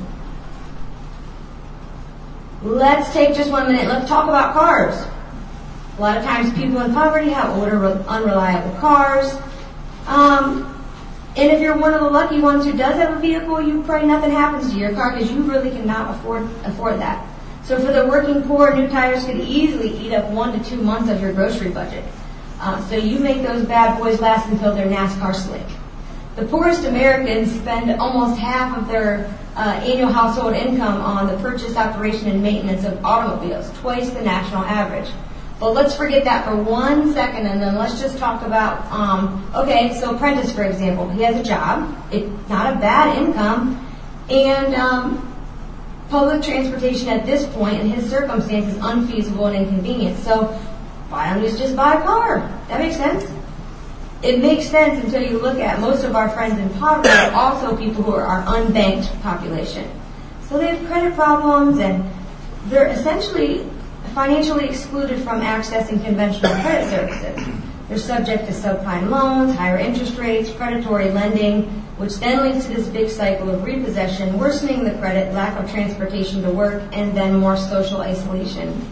Let's take just one minute. Let's talk about cars. A lot of times people in poverty have older, unreliable cars. Um, and if you're one of the lucky ones who does have a vehicle, you pray nothing happens to your car because you really cannot afford afford that. So for the working poor, new tires could easily eat up one to two months of your grocery budget. Uh, so you make those bad boys last until they're NASCAR slick. The poorest Americans spend almost half of their uh, annual household income on the purchase, operation, and maintenance of automobiles, twice the national average. But let's forget that for one second, and then let's just talk about, um, okay, so Prentice, for example, he has a job. It's not a bad income, and um, public transportation at this point in his circumstances is unfeasible and inconvenient. So why don't you just buy a car? That makes sense. It makes sense until you look at most of our friends in poverty are also people who are our unbanked population. So they have credit problems, and they're essentially financially excluded from accessing conventional credit services. They're subject to subprime loans, higher interest rates, predatory lending, which then leads to this big cycle of repossession, worsening the credit, lack of transportation to work, and then more social isolation.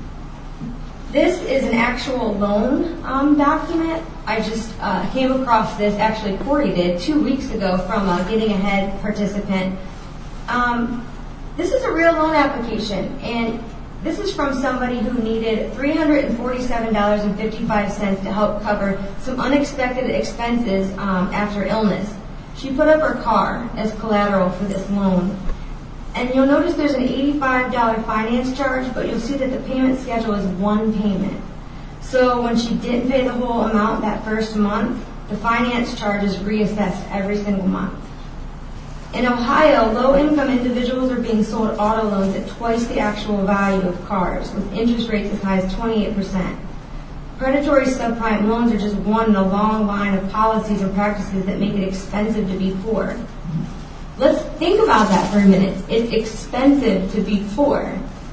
This is an actual loan um, document. I just uh, came across this, actually Corey did, two weeks ago from a Getting Ahead participant. Um, this is a real loan application, and this is from somebody who needed three hundred forty-seven dollars and fifty-five cents to help cover some unexpected expenses um, after illness. She put up her car as collateral for this loan. And you'll notice there's an eighty-five dollars finance charge, but you'll see that the payment schedule is one payment. So when she didn't pay the whole amount that first month, the finance charge is reassessed every single month. In Ohio, low-income individuals are being sold auto loans at twice the actual value of cars, with interest rates as high as twenty-eight percent. Predatory subprime loans are just one in a long line of policies and practices that make it expensive to be poor. Let's think about that for a minute. It's expensive to be poor.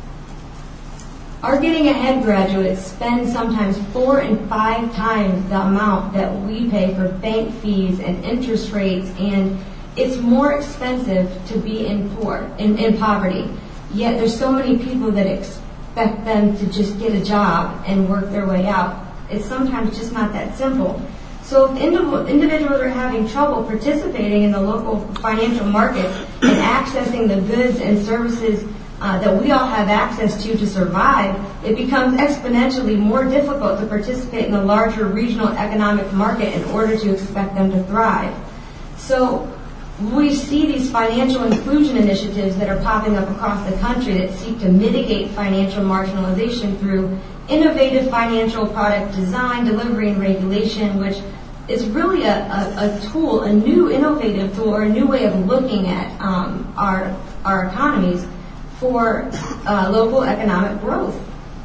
Our Getting Ahead graduates spend sometimes four and five times the amount that we pay for bank fees and interest rates, and it's more expensive to be in poor, in, in poverty. Yet there's so many people that expect them to just get a job and work their way out. It's sometimes just not that simple. So if individuals are having trouble participating in the local financial markets and accessing the goods and services uh, that we all have access to to survive, it becomes exponentially more difficult to participate in the larger regional economic market in order to expect them to thrive. So we see these financial inclusion initiatives that are popping up across the country that seek to mitigate financial marginalization through innovative financial product design, delivery, and regulation, which is really a, a, a tool, a new innovative tool, or a new way of looking at um, our our economies for uh, local economic growth.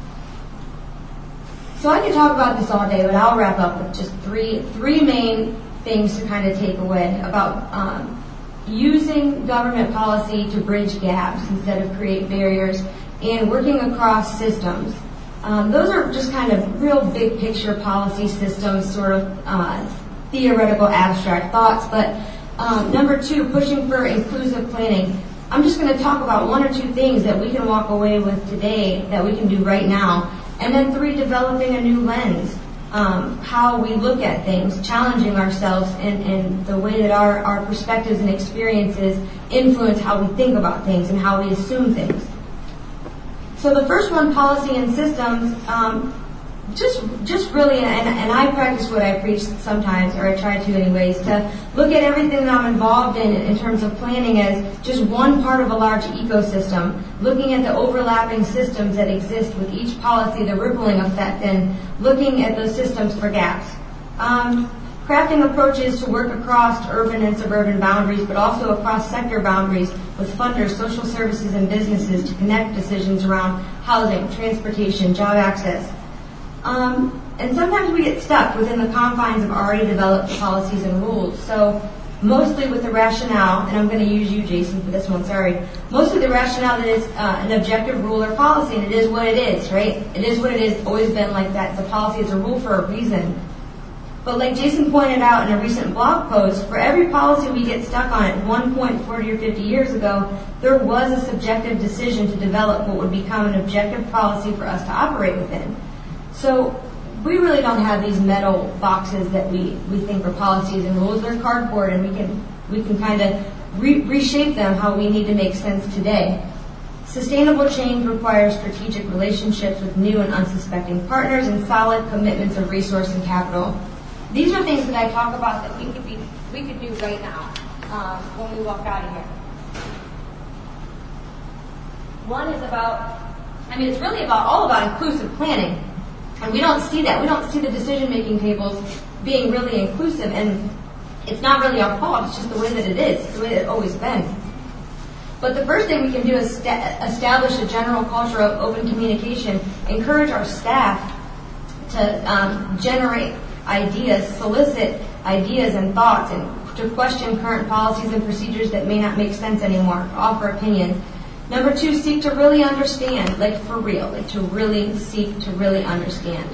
So I could talk about this all day, but I'll wrap up with just three three main things to kind of take away about um, using government policy to bridge gaps instead of create barriers, and working across systems. Um, those are just kind of real big picture policy systems, sort of uh, theoretical abstract thoughts. But um, number two, pushing for inclusive planning. I'm just going to talk about one or two things that we can walk away with today that we can do right now. And then three, developing a new lens, um, how we look at things, challenging ourselves in, in the way that our, our perspectives and experiences influence how we think about things and how we assume things. So the first one, policy and systems, um, just just really, and, and I practice what I preach sometimes, or I try to anyways, to look at everything that I'm involved in in terms of planning as just one part of a large ecosystem, looking at the overlapping systems that exist with each policy, the rippling effect, and looking at those systems for gaps. Um, crafting approaches to work across urban and suburban boundaries, but also across sector boundaries with funders, social services, and businesses to connect decisions around housing, transportation, job access. Um, and sometimes we get stuck within the confines of already developed policies and rules. So mostly with the rationale, and I'm going to use you, Jason, for this one, sorry, mostly the rationale that it's uh, an objective rule or policy, and it is what it is, right? It is what it is, always been like that. It's a policy, it's a rule for a reason. But like Jason pointed out in a recent blog post, for every policy we get stuck on at one point forty or fifty years ago, there was a subjective decision to develop what would become an objective policy for us to operate within. So we really don't have these metal boxes that we, we think are policies and rules. They're cardboard, and we can we can kind of re- reshape them how we need to make sense today. Sustainable change requires strategic relationships with new and unsuspecting partners and solid commitments of resource and capital. These are things that I talk about that we could be we could do right now um, when we walk out of here. One is about, I mean, it's really about all about inclusive planning. And we don't see that. We don't see the decision-making tables being really inclusive, and it's not really our fault. It's just the way that it is. It's the way it's always been. But the first thing we can do is sta- establish a general culture of open communication, encourage our staff to um, generate ideas, solicit ideas and thoughts, and to question current policies and procedures that may not make sense anymore, offer opinions. Number two, seek to really understand, like for real, like to really seek to really understand.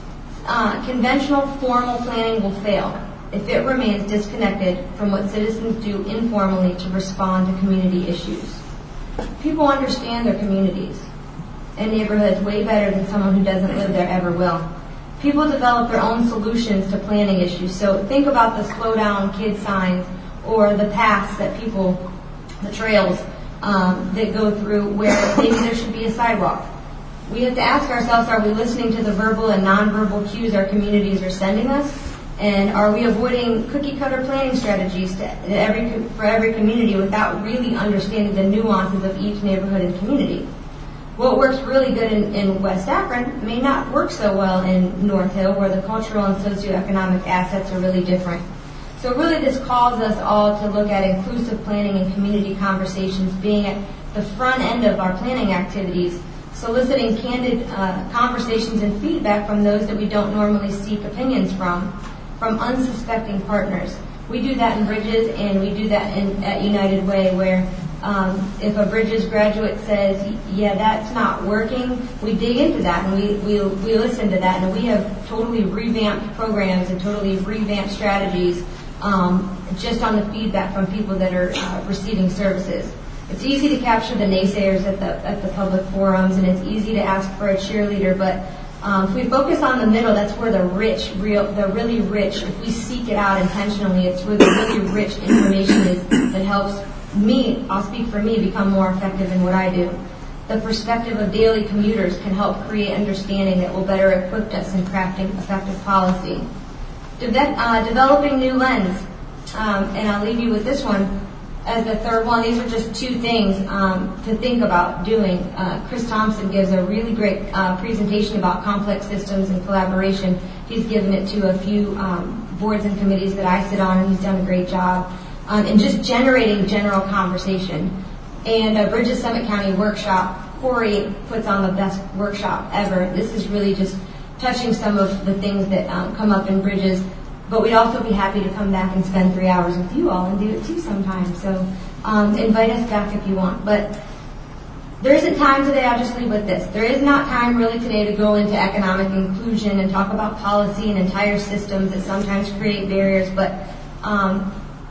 Uh, conventional formal planning will fail if it remains disconnected from what citizens do informally to respond to community issues. People understand their communities and neighborhoods way better than someone who doesn't live there ever will. People develop their own solutions to planning issues. So think about the slow down kid signs or the paths that people, the trails, Um, that go through where maybe there should be a sidewalk. We have to ask ourselves, are we listening to the verbal and nonverbal cues our communities are sending us? And are we avoiding cookie-cutter planning strategies to, to every, for every community without really understanding the nuances of each neighborhood and community? What works really good in, in West Akron may not work so well in North Hill, where the cultural and socioeconomic assets are really different. So really this calls us all to look at inclusive planning and community conversations being at the front end of our planning activities, soliciting candid uh, conversations and feedback from those that we don't normally seek opinions from, from unsuspecting partners. We do that in Bridges, and we do that in, at United Way, where um, if a Bridges graduate says, yeah, that's not working, we dig into that and we, we, we listen to that, and we have totally revamped programs and totally revamped strategies Um, just on the feedback from people that are uh, receiving services. It's easy to capture the naysayers at the at the public forums, and it's easy to ask for a cheerleader. But um, if we focus on the middle, that's where the rich, real, the really rich. If we seek it out intentionally, it's where the really rich information is that helps me. I'll speak for me, become more effective in what I do. The perspective of daily commuters can help create understanding that will better equip us in crafting effective policy. Deve- uh, developing new lens, um, and I'll leave you with this one as the third one. These are just two things um, to think about doing. Uh, Chris Thompson gives a really great uh, presentation about complex systems and collaboration. He's given it to a few um, boards and committees that I sit on, and he's done a great job um, in just generating general conversation. And a Bridges Summit County workshop, Corey puts on the best workshop ever. This is really just touching some of the things that um, come up in Bridges, but we'd also be happy to come back and spend three hours with you all and do it too sometime. So um, invite us back if you want. But there isn't time today. I'll just leave with this. There is not time really today to go into economic inclusion and talk about policy and entire systems that sometimes create barriers. But um,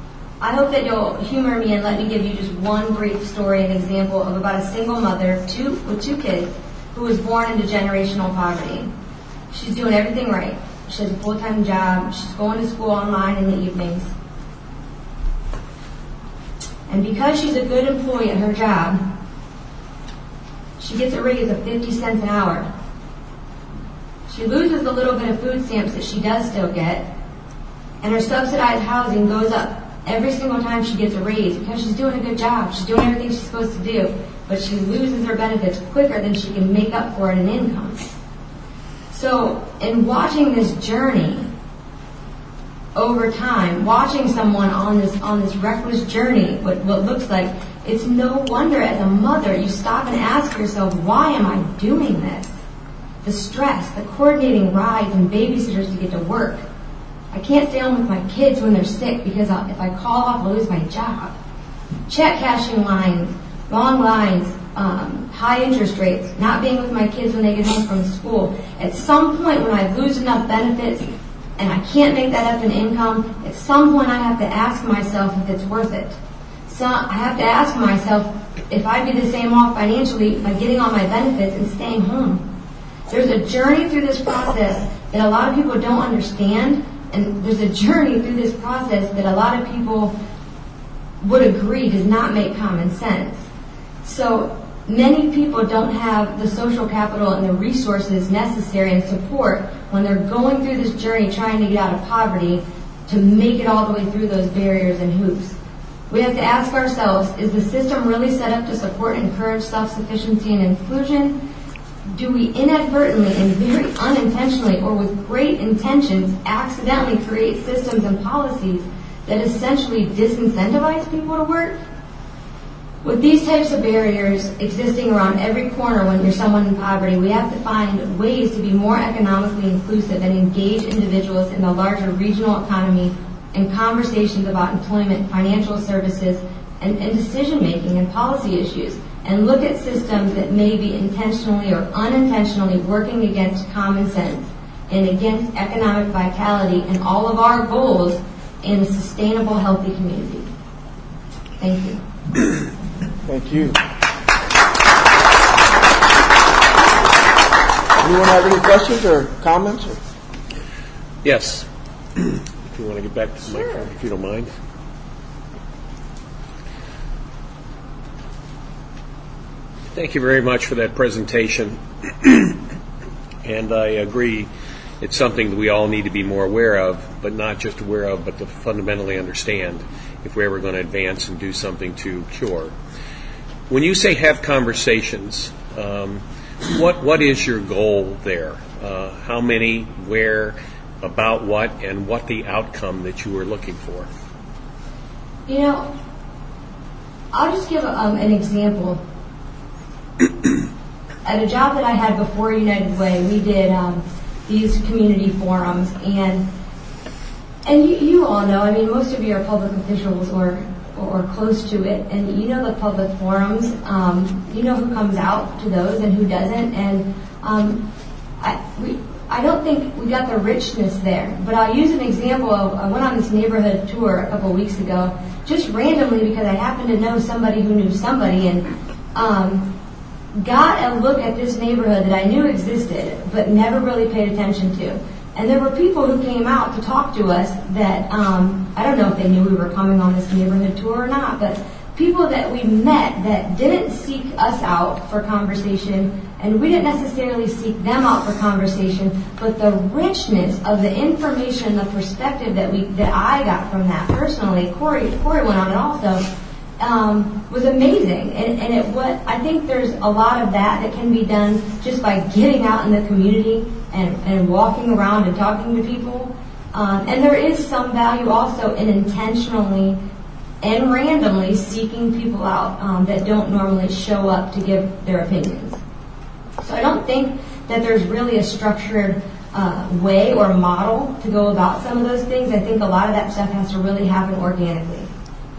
I hope that you'll humor me and let me give you just one brief story, an example of about a single mother two, with two kids who was born into generational poverty. She's doing everything right. She has a full-time job. She's going to school online in the evenings. And because she's a good employee at her job, she gets a raise of fifty cents an hour. She loses the little bit of food stamps that she does still get, and her subsidized housing goes up every single time she gets a raise because she's doing a good job. She's doing everything she's supposed to do, but she loses her benefits quicker than she can make up for it in income. So in watching this journey over time, watching someone on this on this reckless journey, what, what looks like, it's no wonder as a mother you stop and ask yourself, why am I doing this? The stress, the coordinating rides and babysitters to get to work. I can't stay home with my kids when they're sick because I'll, if I call off, I'll lose my job. Check cashing lines, long lines, um, high interest rates, not being with my kids when they get home from school. At some point when I lose enough benefits and I can't make that up in income, at some point I have to ask myself if it's worth it. So I have to ask myself if I'd be the same off financially by getting all my benefits and staying home. There's a journey through this process that a lot of people don't understand, and there's a journey through this process that a lot of people would agree does not make common sense. So many people don't have the social capital and the resources necessary and support when they're going through this journey trying to get out of poverty to make it all the way through those barriers and hoops. We have to ask ourselves, is the system really set up to support and encourage self-sufficiency and inclusion? Do we inadvertently and very unintentionally or with great intentions accidentally create systems and policies that essentially disincentivize people to work? With these types of barriers existing around every corner when you're someone in poverty, we have to find ways to be more economically inclusive and engage individuals in the larger regional economy in conversations about employment, financial services, and, and decision-making and policy issues, and look at systems that may be intentionally or unintentionally working against common sense and against economic vitality and all of our goals in a sustainable, healthy community. Thank you. Thank you. Anyone have any questions or comments? Or? Yes. If you want to get back to the sure. microphone, if you don't mind. Thank you very much for that presentation. And I agree, it's something that we all need to be more aware of, but not just aware of, but to fundamentally understand if we're ever going to advance and do something to cure. When you say have conversations, um, what what is your goal there? Uh, how many, where, about what, and what the outcome that you were looking for? You know, I'll just give um, an example. At a job that I had before United Way, we did um, these community forums, and and you, you all know, I mean, most of you are public officials or or close to it, and you know the public forums. Um, you know who comes out to those and who doesn't, and um, I we. I don't think we got the richness there, but I'll use an example of, I went on this neighborhood tour a couple of weeks ago, just randomly because I happened to know somebody who knew somebody, and um, got a look at this neighborhood that I knew existed, but never really paid attention to. And there were people who came out to talk to us that, um, I don't know if they knew we were coming on this neighborhood tour or not, but people that we met that didn't seek us out for conversation, and we didn't necessarily seek them out for conversation, but the richness of the information, the perspective that we that I got from that personally, Corey Corey went on it also, um, was amazing. And, and it what I think there's a lot of that that can be done just by getting out in the community and, and walking around and talking to people. Um, and there is some value also in intentionally and randomly seeking people out um, that don't normally show up to give their opinions. So I don't think that there's really a structured uh, way or model to go about some of those things. I think a lot of that stuff has to really happen organically.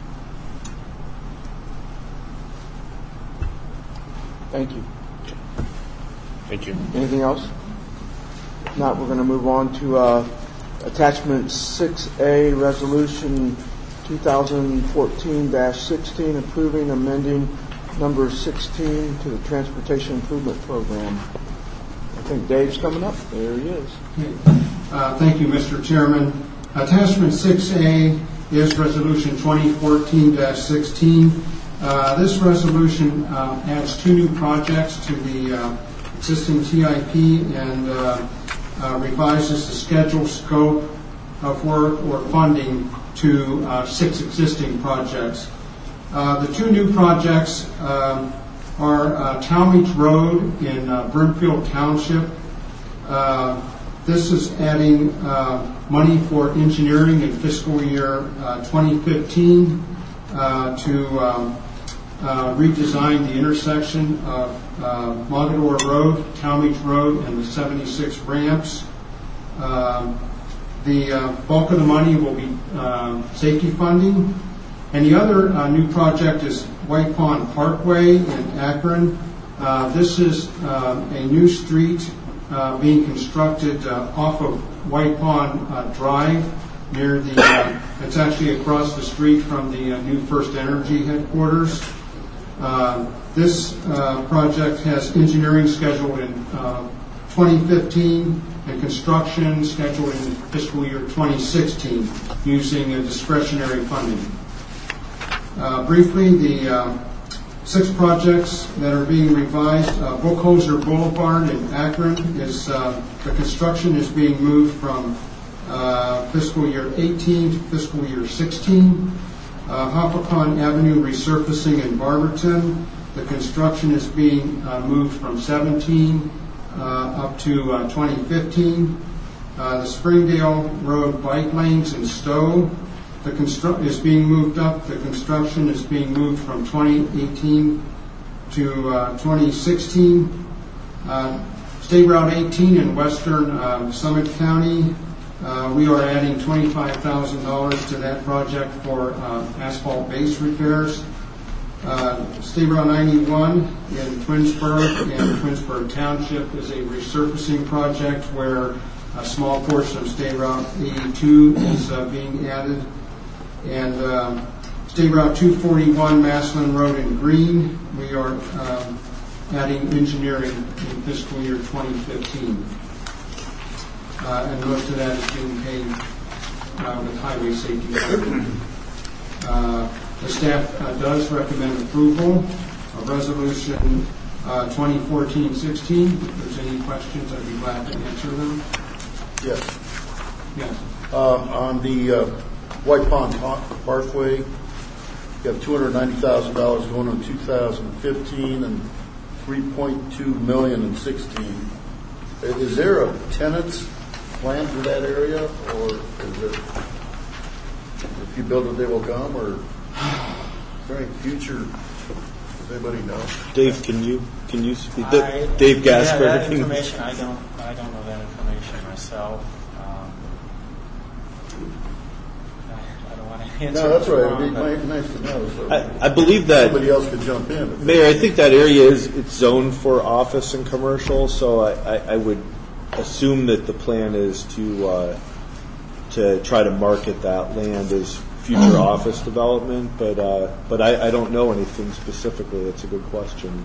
Thank you. Thank you. Anything else? If not, we're going to move on to uh, Attachment six A, Resolution twenty fourteen dash sixteen, approving amending number sixteen to the Transportation Improvement Program. I think Dave's coming up. There he is. Uh, thank you, Mister Chairman. Attachment six A is Resolution twenty fourteen dash sixteen. Uh, this resolution uh, adds two new projects to the uh, existing T I P and uh, uh, revises the schedule, scope of work or funding to uh, six existing projects. Uh, the two new projects um, are uh, Talmadge Road in uh, Brimfield Township. Uh, this is adding uh, money for engineering in fiscal year uh, twenty fifteen uh, to um, uh, redesign the intersection of uh, Mogador Road, Talmadge Road, and the seventy-six ramps. Um, The uh, bulk of the money will be uh, safety funding. And the other uh, new project is White Pond Parkway in Akron. Uh, this is uh, a new street uh, being constructed uh, off of White Pond uh, Drive near the, uh, it's actually across the street from the uh, new First Energy headquarters. Uh, this uh, project has engineering scheduled in uh, twenty fifteen and construction scheduled in fiscal year twenty sixteen using uh, discretionary funding. Uh, briefly, the uh, six projects that are being revised, uh, Buchholzer Boulevard in Akron, is uh, the construction is being moved from uh, fiscal year eighteen to fiscal year sixteen. Uh, Hopacon Avenue resurfacing in Barberton, the construction is being uh, moved from seventeen uh, up to uh, twenty fifteen. Uh, the Springdale Road bike lanes in Stowe, the construct is being moved up. The construction is being moved from twenty eighteen to uh, twenty sixteen. Uh, State Route eighteen in western uh, Summit County, uh, we are adding twenty-five thousand dollars to that project for uh, asphalt base repairs. Uh, State Route ninety-one in Twinsburg and Twinsburg Township is a resurfacing project where a small portion of State Route eighty-two is uh, being added. And uh, State Route two forty-one, Maslin Road in Green, we are um, adding engineering in fiscal year twenty fifteen. Uh, and most of that is being paid uh, with highway safety funding. Uh, the staff uh, does recommend approval of resolution uh, twenty fourteen sixteen. If there's any questions, I'd be glad to answer them. Yes. Yes. Um, on the uh, White Pond Parkway, you have two hundred ninety thousand dollars going in two thousand fifteen and three point two million dollars in sixteen. Is there a tenants plan for that area, or is it, if you build it, they will come, or is there any future? Does anybody know? Dave, can you can you speak? I, Dave Gasper. Yeah, that information, I don't, I don't know that information myself. Um, I don't want to answer. No, that's right. Wrong, It'd be nice to know. So I, I believe that somebody else could jump in. Mayor, I think that area is it's zoned for office and commercial, so I, I, I would assume that the plan is to uh, to try to market that land as future office development, but uh, but I, I don't know anything specifically. That's a good question.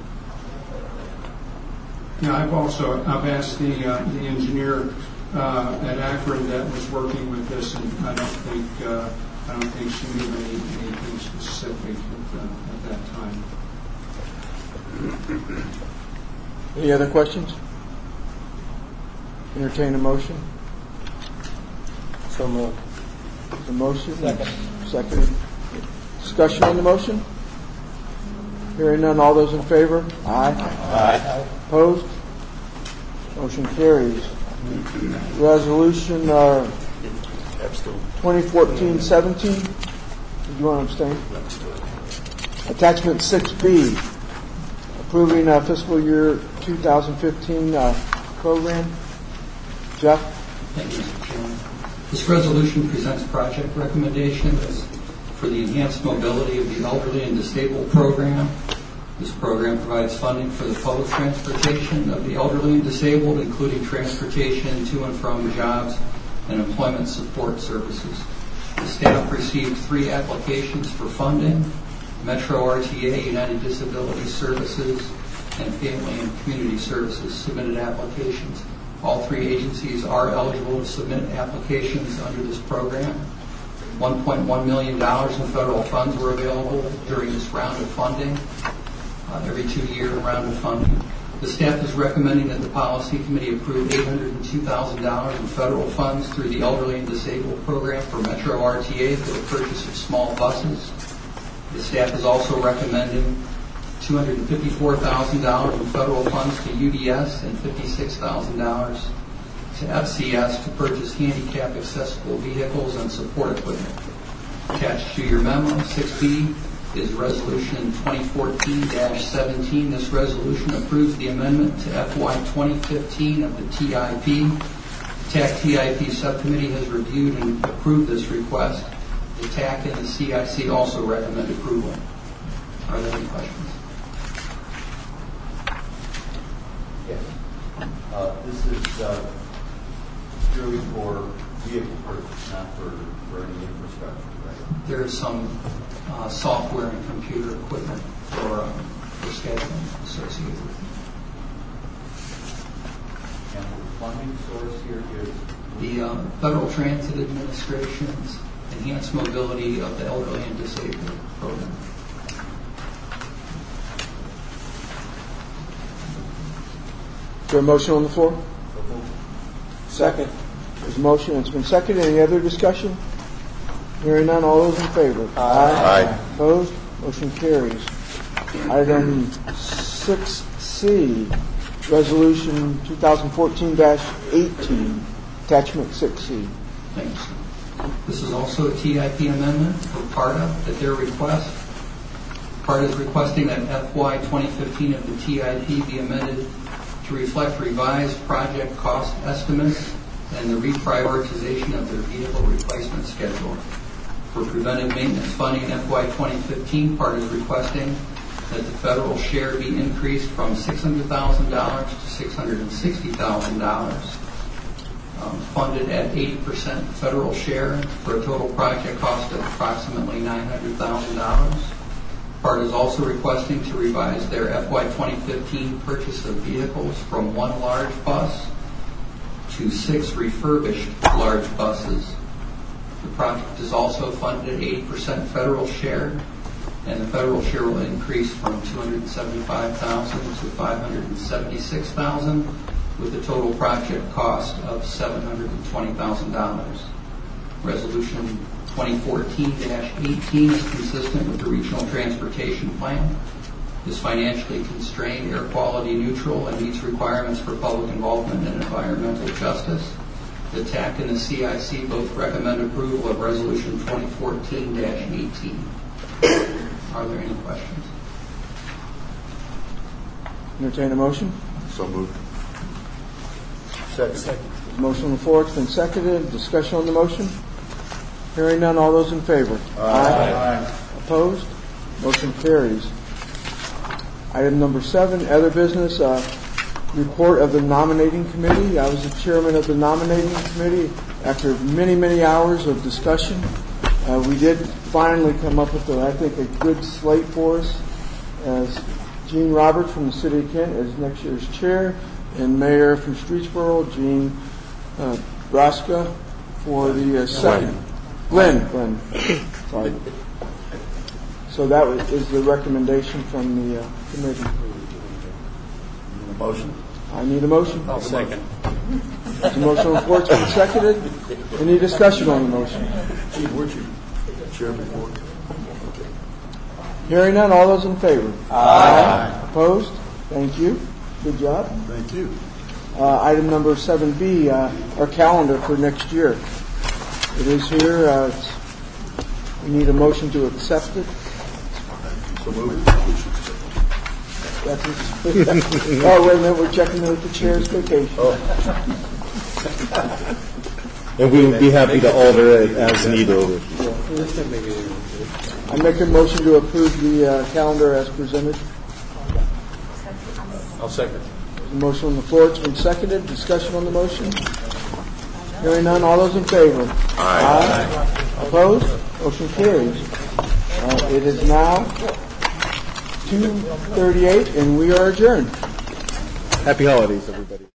Yeah, I've also I've asked the uh, the engineer uh, at Akron that was working with this, and I don't think uh, I don't think she knew any, anything specific at, uh, at that time. Any other questions? Entertain a motion. So moved. The motion. Second. Second. Discussion on the motion? Hearing none, all those in favor? Aye. Aye. Opposed? Motion carries. Resolution uh, twenty fourteen seventeen. Do you want to abstain? Attachment six B, approving uh, fiscal year two thousand fifteen uh, program. Jeff? Thank you, Mister Chairman. This resolution presents project recommendations for the enhanced mobility of the elderly and disabled program. This program provides funding for the public transportation of the elderly and disabled, including transportation to and from jobs and employment support services. The staff received three applications for funding. Metro R T A, United Disability Services, and Family and Community Services submitted applications. All three agencies are eligible to submit applications under this program. one point one million dollars in federal funds were available during this round of funding, uh, every two-year round of funding. The staff is recommending that the Policy Committee approve eight hundred two thousand dollars in federal funds through the Elderly and Disabled Program for Metro R T A for the purchase of small buses. The staff is also recommending two hundred fifty-four thousand dollars in federal funds to U D S and fifty-six thousand dollars to F C S to purchase handicap accessible vehicles and support equipment. Attached to your memo, six B, is Resolution twenty fourteen seventeen. This resolution approves the amendment to F Y twenty fifteen of the T I P. The T A C T I P subcommittee has reviewed and approved this request. The T A C and the C I C also recommend approval. Are there any questions? Yes. Uh, this is uh, purely for vehicle purchase, not for, for any infrastructure, right? There is some uh, software and computer equipment for, um, for scheduling associated with it. And the funding source here is? The uh, Federal Transit Administration's Enhanced Mobility of the Elderly and Disabled program. Is there a motion on the floor? Second. There's a motion. It's been seconded. Any other discussion? Hearing none. All those in favor? Aye. Aye. Opposed? Motion carries. Item six C, Resolution twenty fourteen dash eighteen, Attachment six C. Thanks. This is also a T I P amendment for PARTA at their request. PARTA is requesting that F Y twenty fifteen of the T I P be amended to reflect revised project cost estimates and the reprioritization of their vehicle replacement schedule. For preventive maintenance funding in F Y twenty fifteen, PARTA is requesting that the federal share be increased from six hundred thousand dollars to six hundred sixty thousand dollars. Um, funded at eighty percent federal share for a total project cost of approximately nine hundred thousand dollars. PARTA is also requesting to revise their F Y twenty fifteen purchase of vehicles from one large bus to six refurbished large buses. The project is also funded at eighty percent federal share, and the federal share will increase from two hundred seventy-five thousand dollars to five hundred seventy-six thousand dollars, with a total project cost of seven hundred twenty thousand dollars. Resolution twenty fourteen dash eighteen is consistent with the Regional Transportation Plan, is financially constrained, air quality neutral, and meets requirements for public involvement and environmental justice. The T A C and the C I C both recommend approval of Resolution twenty fourteen dash eighteen. Are there any questions? Entertain a motion? So moved. Second. Second. Motion on the floor. It's been seconded. Discussion on the motion? Hearing none. All those in favor? Aye. Aye. Opposed? Motion carries. Item number seven, other business, uh, report of the nominating committee. I was the chairman of the nominating committee. After many, many hours of discussion, uh, we did finally come up with, a, I think, a good slate for us. As Gene Roberts from the City of Kent is next year's chair, and Mayor from Streetsboro, Gene uh, Braska, for the uh, second. Glenn. Glenn. Sorry. So that was, is the recommendation from the uh, committee. A motion? I need a motion. I'll second. There's a motion on the floor. It's been seconded. Any discussion on the motion? Gee, weren't you chair before? Hearing none. All those in favor? Aye. Opposed? Thank you. Good job. Thank you. Uh, item number seven B, uh, our calendar for next year. It is here. Uh, it's, we need a motion to accept it. So moved. That's it. Oh, wait a minute. We're checking with the chair's vacation. Oh. And we would be happy to alter it as needed. I make a motion to approve the uh, calendar as presented. I'll second. The motion on the floor. It's been seconded. Discussion on the motion. Hearing none. All those in favor? Aye. Aye. Opposed? Motion carries. Uh, it is now two thirty-eight, and we are adjourned. Happy holidays, everybody.